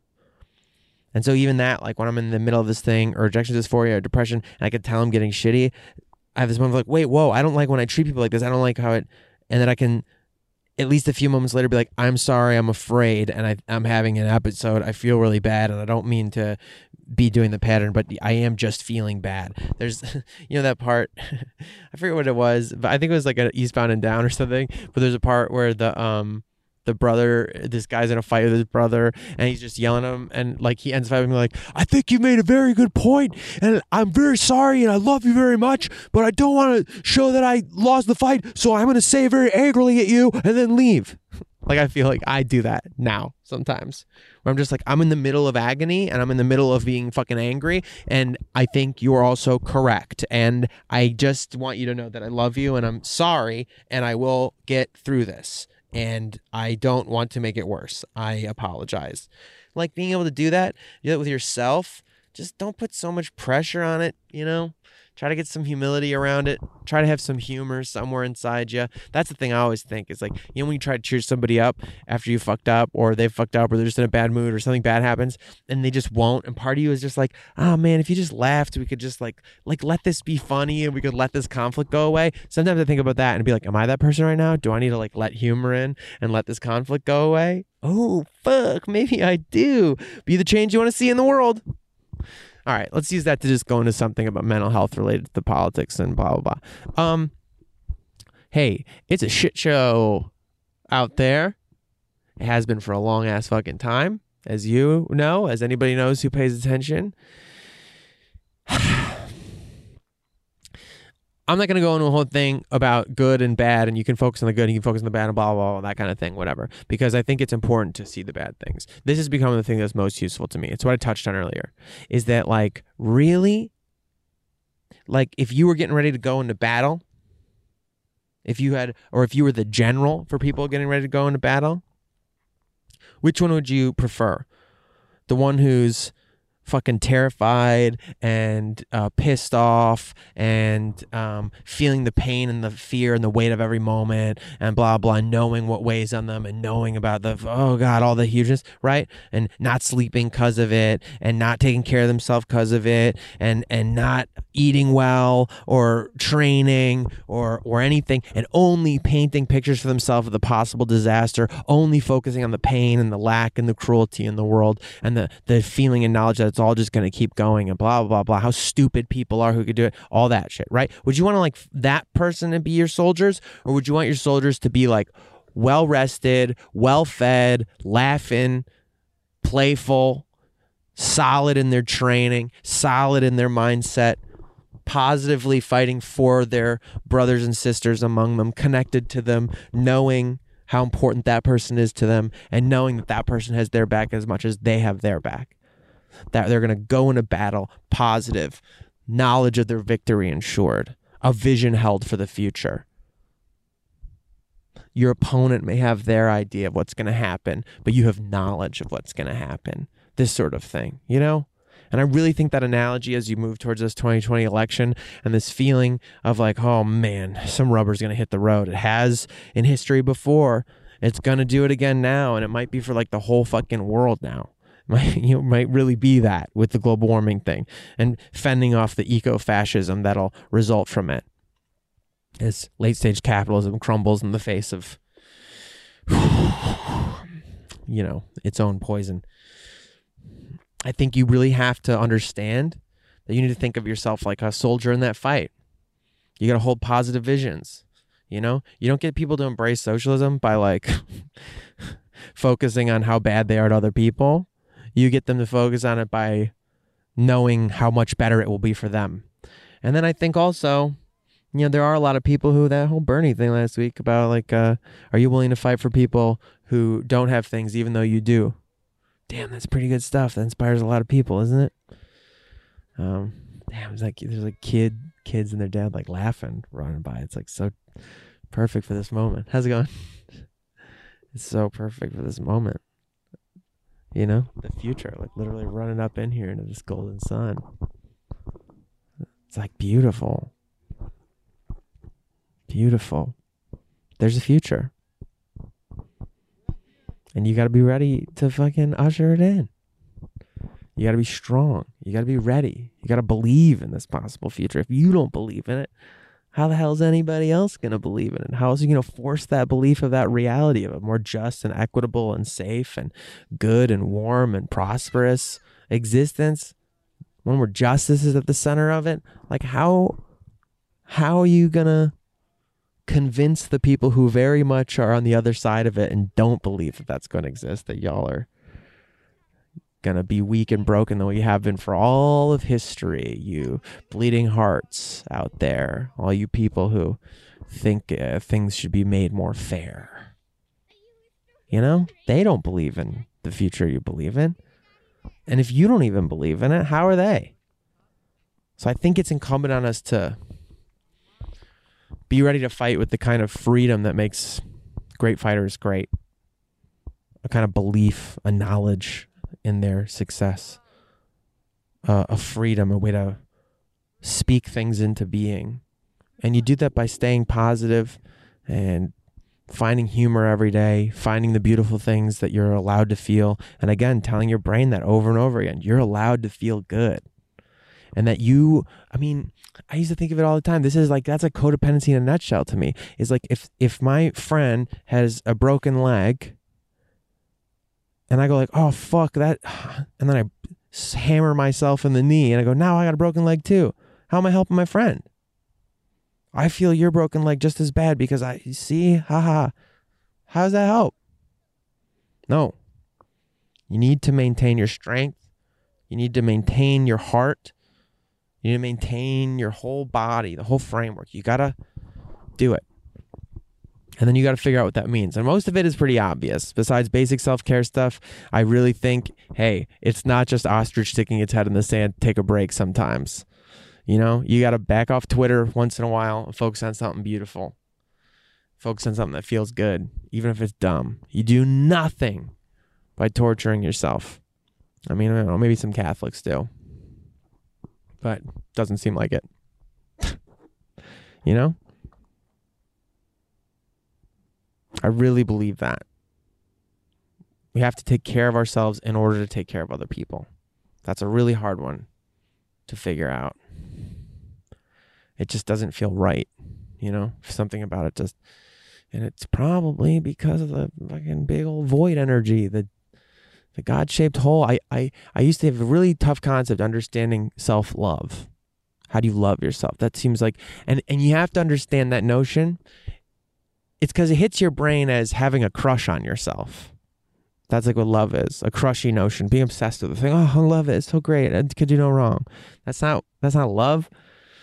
And so even that, like when I'm in the middle of this thing, or rejection dysphoria or depression, and I can tell I'm getting shitty, I have this moment of like, wait, whoa, I don't like when I treat people like this. I don't like how it, and then I can at least a few moments later be like, I'm sorry, I'm afraid, and I, I'm having an episode. I feel really bad, and I don't mean to be doing the pattern, but I am just feeling bad. There's, you know, that part, I forget what it was, but I think it was like an Eastbound and Down or something, but there's a part where the, um, the brother, this guy's in a fight with his brother, and he's just yelling at him, and like he ends fighting like, I think you made a very good point, and I'm very sorry, and I love you very much, but I don't want to show that I lost the fight, so I'm going to say very angrily at you, and then leave. Like, I feel like I do that now sometimes, where I'm just like, I'm in the middle of agony, and I'm in the middle of being fucking angry, and I think you're also correct, and I just want you to know that I love you, and I'm sorry, and I will get through this. And I don't want to make it worse. I apologize. Like, being able to do that, do that with yourself. Just don't put so much pressure on it, you know? Try to get some humility around it. Try to have some humor somewhere inside you. That's the thing I always think is like, you know, when you try to cheer somebody up after you fucked up, or they fucked up, or they're just in a bad mood, or something bad happens, and they just won't. And part of you is just like, oh man, if you just laughed, we could just like, like let this be funny, and we could let this conflict go away. Sometimes I think about that and be like, am I that person right now? Do I need to like let humor in and let this conflict go away? Oh, fuck, maybe I do. Be the change you want to see in the world. All right, let's use that to just go into something about mental health related to politics and blah, blah, blah. Um, hey, it's a shit show out there. It has been for a long-ass fucking time, as you know, as anybody knows who pays attention. I'm not going to go into a whole thing about good and bad, and you can focus on the good and you can focus on the bad and blah, blah, blah, that kind of thing, whatever, because I think it's important to see the bad things. This has become the thing that's most useful to me. It's what I touched on earlier, is that like, really, like if you were getting ready to go into battle, if you had, or if you were the general for people getting ready to go into battle, which one would you prefer? The one who's fucking terrified and uh, pissed off and um, feeling the pain and the fear and the weight of every moment and blah, blah, knowing what weighs on them and knowing about the, oh God, all the hugeness, right? And not sleeping because of it and not taking care of themselves because of it and, and not eating well or training or, or anything, and only painting pictures for themselves of the possible disaster, only focusing on the pain and the lack and the cruelty in the world and the, the feeling and knowledge that it's all just going to keep going and blah, blah, blah, blah, how stupid people are who could do it, all that shit, right? Would you want to like that person to be your soldiers, or would you want your soldiers to be like well-rested, well-fed, laughing, playful, solid in their training, solid in their mindset, positively fighting for their brothers and sisters among them, connected to them, knowing how important that person is to them, and knowing that that person has their back as much as they have their back, that they're going to go into battle positive, knowledge of their victory ensured, a vision held for the future. Your opponent may have their idea of what's going to happen, but you have knowledge of what's going to happen. This sort of thing, you know? And I really think that analogy as you move towards this twenty twenty election and this feeling of like, oh man, some rubber's going to hit the road. It has in history before. It's going to do it again now. And it might be for like the whole fucking world now. It might, you know, might really be that with the global warming thing and fending off the eco-fascism that'll result from it as late stage capitalism crumbles in the face of, you know, its own poison. I think you really have to understand that you need to think of yourself like a soldier in that fight. You got to hold positive visions. You know, you don't get people to embrace socialism by like focusing on how bad they are to other people. You get them to focus on it by knowing how much better it will be for them. And then I think also, you know, there are a lot of people who, that whole Bernie thing last week about like, uh, are you willing to fight for people who don't have things even though you do? Damn, that's pretty good stuff. That inspires a lot of people, isn't it? Um, damn, it's like there's like kid, kids and their dad like laughing, running by. It's like so perfect for this moment. How's it going? It's so perfect for this moment. You know, the future, like literally running up in here into this golden sun. It's like beautiful, beautiful. There's a future. And you got to be ready to fucking usher it in. You got to be strong. You got to be ready. You got to believe in this possible future. If you don't believe in it, how the hell is anybody else going to believe in it? How is he going to force that belief of that reality of a more just and equitable and safe and good and warm and prosperous existence? One where justice is at the center of it? Like how, how are you going to convince the people who very much are on the other side of it and don't believe that that's going to exist, that y'all are going to be weak and broken though you have been for all of history, you bleeding hearts out there, all you people who think uh, things should be made more fair. You know, they don't believe in the future you believe in. And if you don't even believe in it, how are they? So I think it's incumbent on us to be ready to fight with the kind of freedom that makes great fighters great. A kind of belief, a knowledge in their success. Uh, a freedom, a way to speak things into being. And you do that by staying positive and finding humor every day, finding the beautiful things that you're allowed to feel. And again, telling your brain that over and over again, you're allowed to feel good. And that you, I mean, I used to think of it all the time. This is like, that's a codependency in a nutshell to me. It's like if, if my friend has a broken leg and I go like, oh, fuck that. And then I hammer myself in the knee and I go, now I got a broken leg too. How am I helping my friend? I feel your broken leg just as bad because I see, haha. How does that help? No. You need to maintain your strength. You need to maintain your heart. You need to maintain your whole body, the whole framework. You got to do it. And then you got to figure out what that means. And most of it is pretty obvious. Besides basic self-care stuff, I really think, hey, it's not just ostrich sticking its head in the sand. Take a break sometimes. You know, you got to back off Twitter once in a while and focus on something beautiful. Focus on something that feels good, even if it's dumb. You do nothing by torturing yourself. I mean, I don't know, maybe some Catholics do, but doesn't seem like it. You know? I really believe that. We have to take care of ourselves in order to take care of other people. That's a really hard one to figure out. It just doesn't feel right, you know? Something about it just... And it's probably because of the fucking big old void energy, the the God-shaped hole. I, I, I used to have a really tough concept understanding self-love. How do you love yourself? That seems like... And, and you have to understand that notion. It's because it hits your brain as having a crush on yourself. That's like what love is. A crushy notion. Being obsessed with it. Saying, oh, I love it. It's so great. I could do no wrong. That's not, that's not love.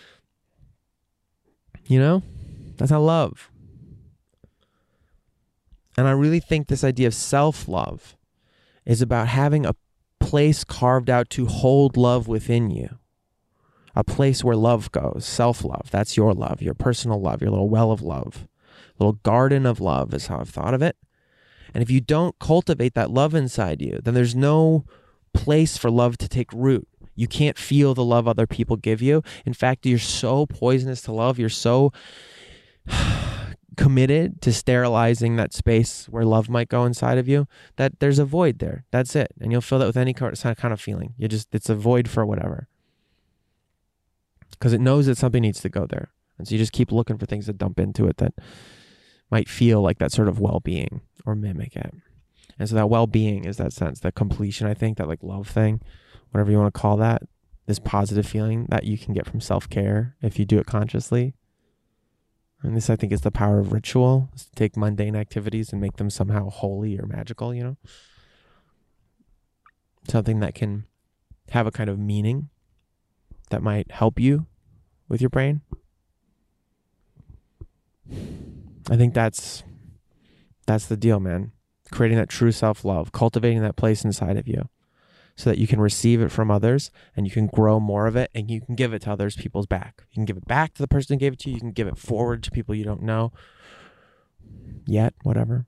You know? That's not love. And I really think this idea of self-love is about having a place carved out to hold love within you. A place where love goes. Self-love. That's your love. Your personal love. Your little well of love. Little garden of love is how I've thought of it. And if you don't cultivate that love inside you, then there's no place for love to take root. You can't feel the love other people give you. In fact, you're so poisonous to love. You're so committed to sterilizing that space where love might go inside of you that there's a void there. That's it. And you'll fill that with any kind of feeling. You just, it's a void for whatever. Because it knows that something needs to go there. And so you just keep looking for things to dump into it that might feel like that sort of well-being or mimic it. And so that well-being is that sense, that completion, I think, that like love thing, whatever you want to call that, this positive feeling that you can get from self-care if you do it consciously. And this, I think, is the power of ritual, is to take mundane activities and make them somehow holy or magical, you know? Something that can have a kind of meaning that might help you with your brain. I think that's that's the deal, man. Creating that true self-love, cultivating that place inside of you so that you can receive it from others and you can grow more of it and you can give it to others people's back. You can give it back to the person who gave it to you. You can give it forward to people you don't know yet, whatever.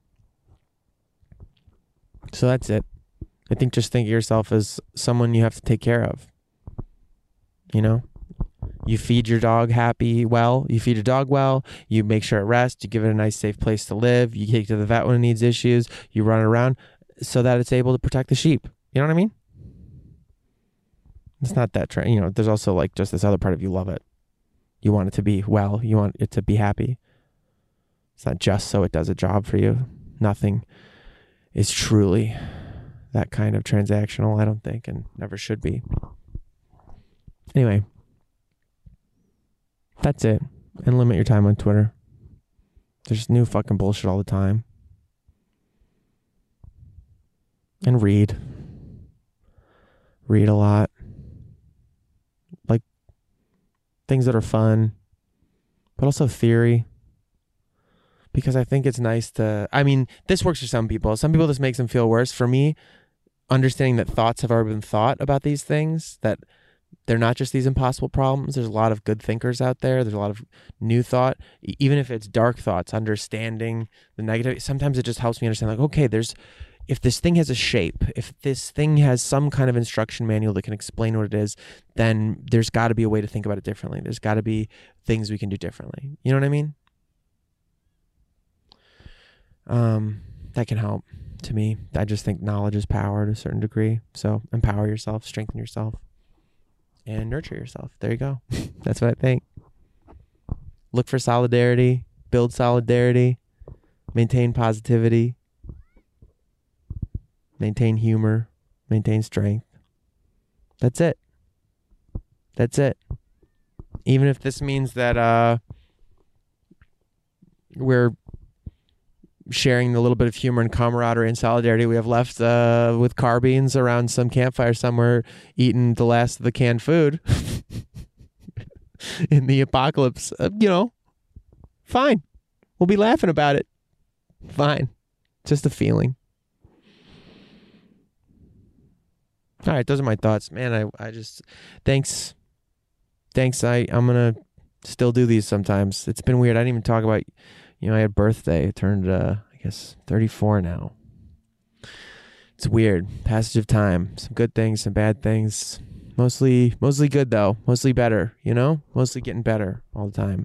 So that's it. I think just think of yourself as someone you have to take care of. You know? You feed your dog happy, well. You feed your dog well. You make sure it rests. You give it a nice, safe place to live. You take it to the vet when it needs issues. You run it around so that it's able to protect the sheep. You know what I mean? It's not that, tra- you know, there's also like just this other part of you love it. You want it to be well. You want it to be happy. It's not just so it does a job for you. Nothing is truly that kind of transactional, I don't think, and never should be. Anyway. That's it. And limit your time on Twitter. There's new fucking bullshit all the time. And read. Read a lot. Like things that are fun. But also theory. Because I think it's nice to... I mean, this works for some people. Some people this makes them feel worse. For me, understanding that thoughts have already been thought about these things, that... they're not just these impossible problems. There's a lot of good thinkers out there. There's a lot of new thought. Even if it's dark thoughts, understanding the negative, sometimes it just helps me understand, like, okay, there's, if this thing has a shape, if this thing has some kind of instruction manual that can explain what it is, then there's got to be a way to think about it differently. There's got to be things we can do differently. You know what I mean? Um, that can help to me. I just think knowledge is power to a certain degree. So empower yourself, strengthen yourself. And nurture yourself. There you go. That's what I think. Look for solidarity. Build solidarity. Maintain positivity. Maintain humor. Maintain strength. That's it. That's it. Even if this means that uh, we're sharing the little bit of humor and camaraderie and solidarity we have left uh, with carbines around some campfire somewhere, eating the last of the canned food in the apocalypse. Uh, you know, fine. We'll be laughing about it. Fine. Just a feeling. All right, those are my thoughts. Man, I, I just... Thanks. Thanks. I, I'm going to still do these sometimes. It's been weird. I didn't even talk about... You know, I had birthday. I turned, uh, I guess, thirty-four now. It's weird. Passage of time. Some good things, some bad things. Mostly, mostly good though. Mostly better, you know? Mostly getting better all the time.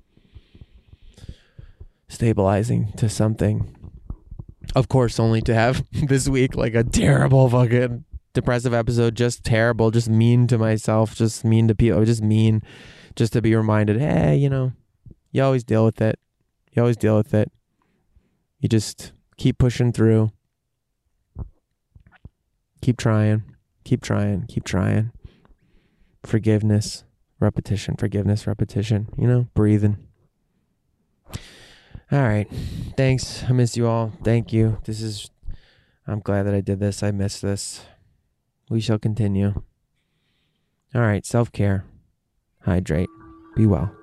Stabilizing to something. Of course, only to have this week like a terrible fucking depressive episode. Just terrible. Just mean to myself. Just mean to people. Just mean. Just to be reminded, hey, you know, you always deal with it. You always deal with it. You just keep pushing through. Keep trying. Keep trying. Keep trying. Forgiveness. Repetition. Forgiveness. Repetition. You know, breathing. All right. Thanks. I miss you all. Thank you. This is, I'm glad that I did this. I missed this. We shall continue. All right. Self-care. Hydrate. Be well.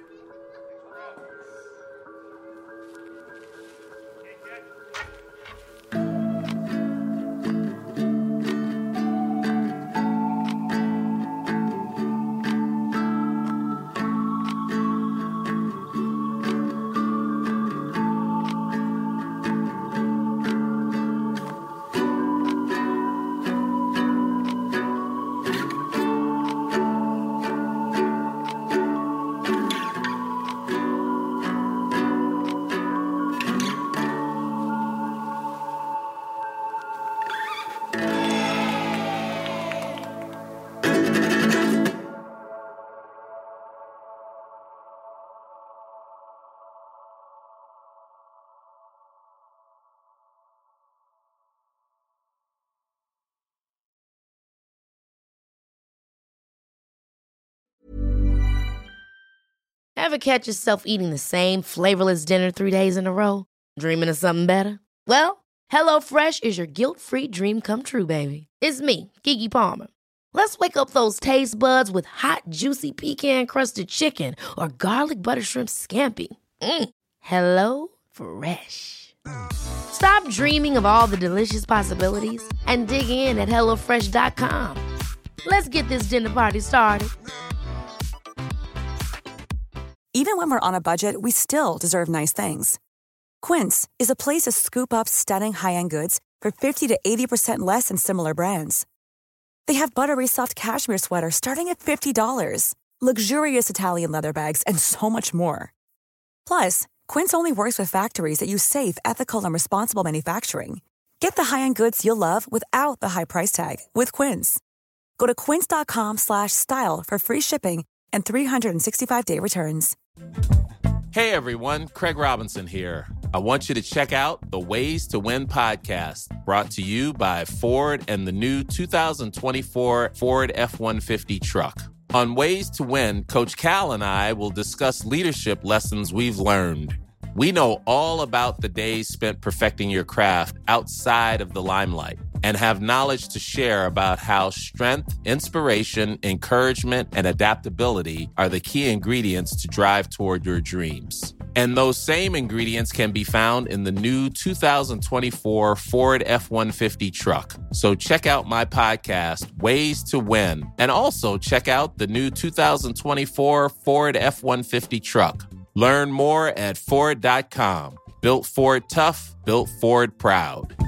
Ever catch yourself eating the same flavorless dinner three days in a row? Dreaming of something better? Well, HelloFresh is your guilt-free dream come true, baby. It's me, Keke Palmer. Let's wake up those taste buds with hot, juicy pecan-crusted chicken or garlic butter shrimp scampi. Mm. Hello Fresh. Stop dreaming of all the delicious possibilities and dig in at hello fresh dot com. Let's get this dinner party started. Even when we're on a budget, we still deserve nice things. Quince is a place to scoop up stunning high-end goods for fifty to eighty percent less than similar brands. They have buttery soft cashmere sweaters starting at fifty dollars, luxurious Italian leather bags, and so much more. Plus, Quince only works with factories that use safe, ethical, and responsible manufacturing. Get the high-end goods you'll love without the high price tag with Quince. Go to quince dot com slash style for free shipping and three sixty-five day returns. Hey everyone, Craig Robinson here. I want you to check out the Ways to Win podcast, brought to you by Ford and the new two thousand twenty-four Ford F one fifty truck. On Ways to Win, Coach Cal and I will discuss leadership lessons we've learned. We know all about the days spent perfecting your craft outside of the limelight and have knowledge to share about how strength, inspiration, encouragement, and adaptability are the key ingredients to drive toward your dreams. And those same ingredients can be found in the new two thousand twenty-four Ford F one fifty truck. So check out my podcast, Ways to Win, and also check out the new two thousand twenty-four Ford F one fifty truck. Learn more at Ford dot com. Built Ford tough, built Ford proud.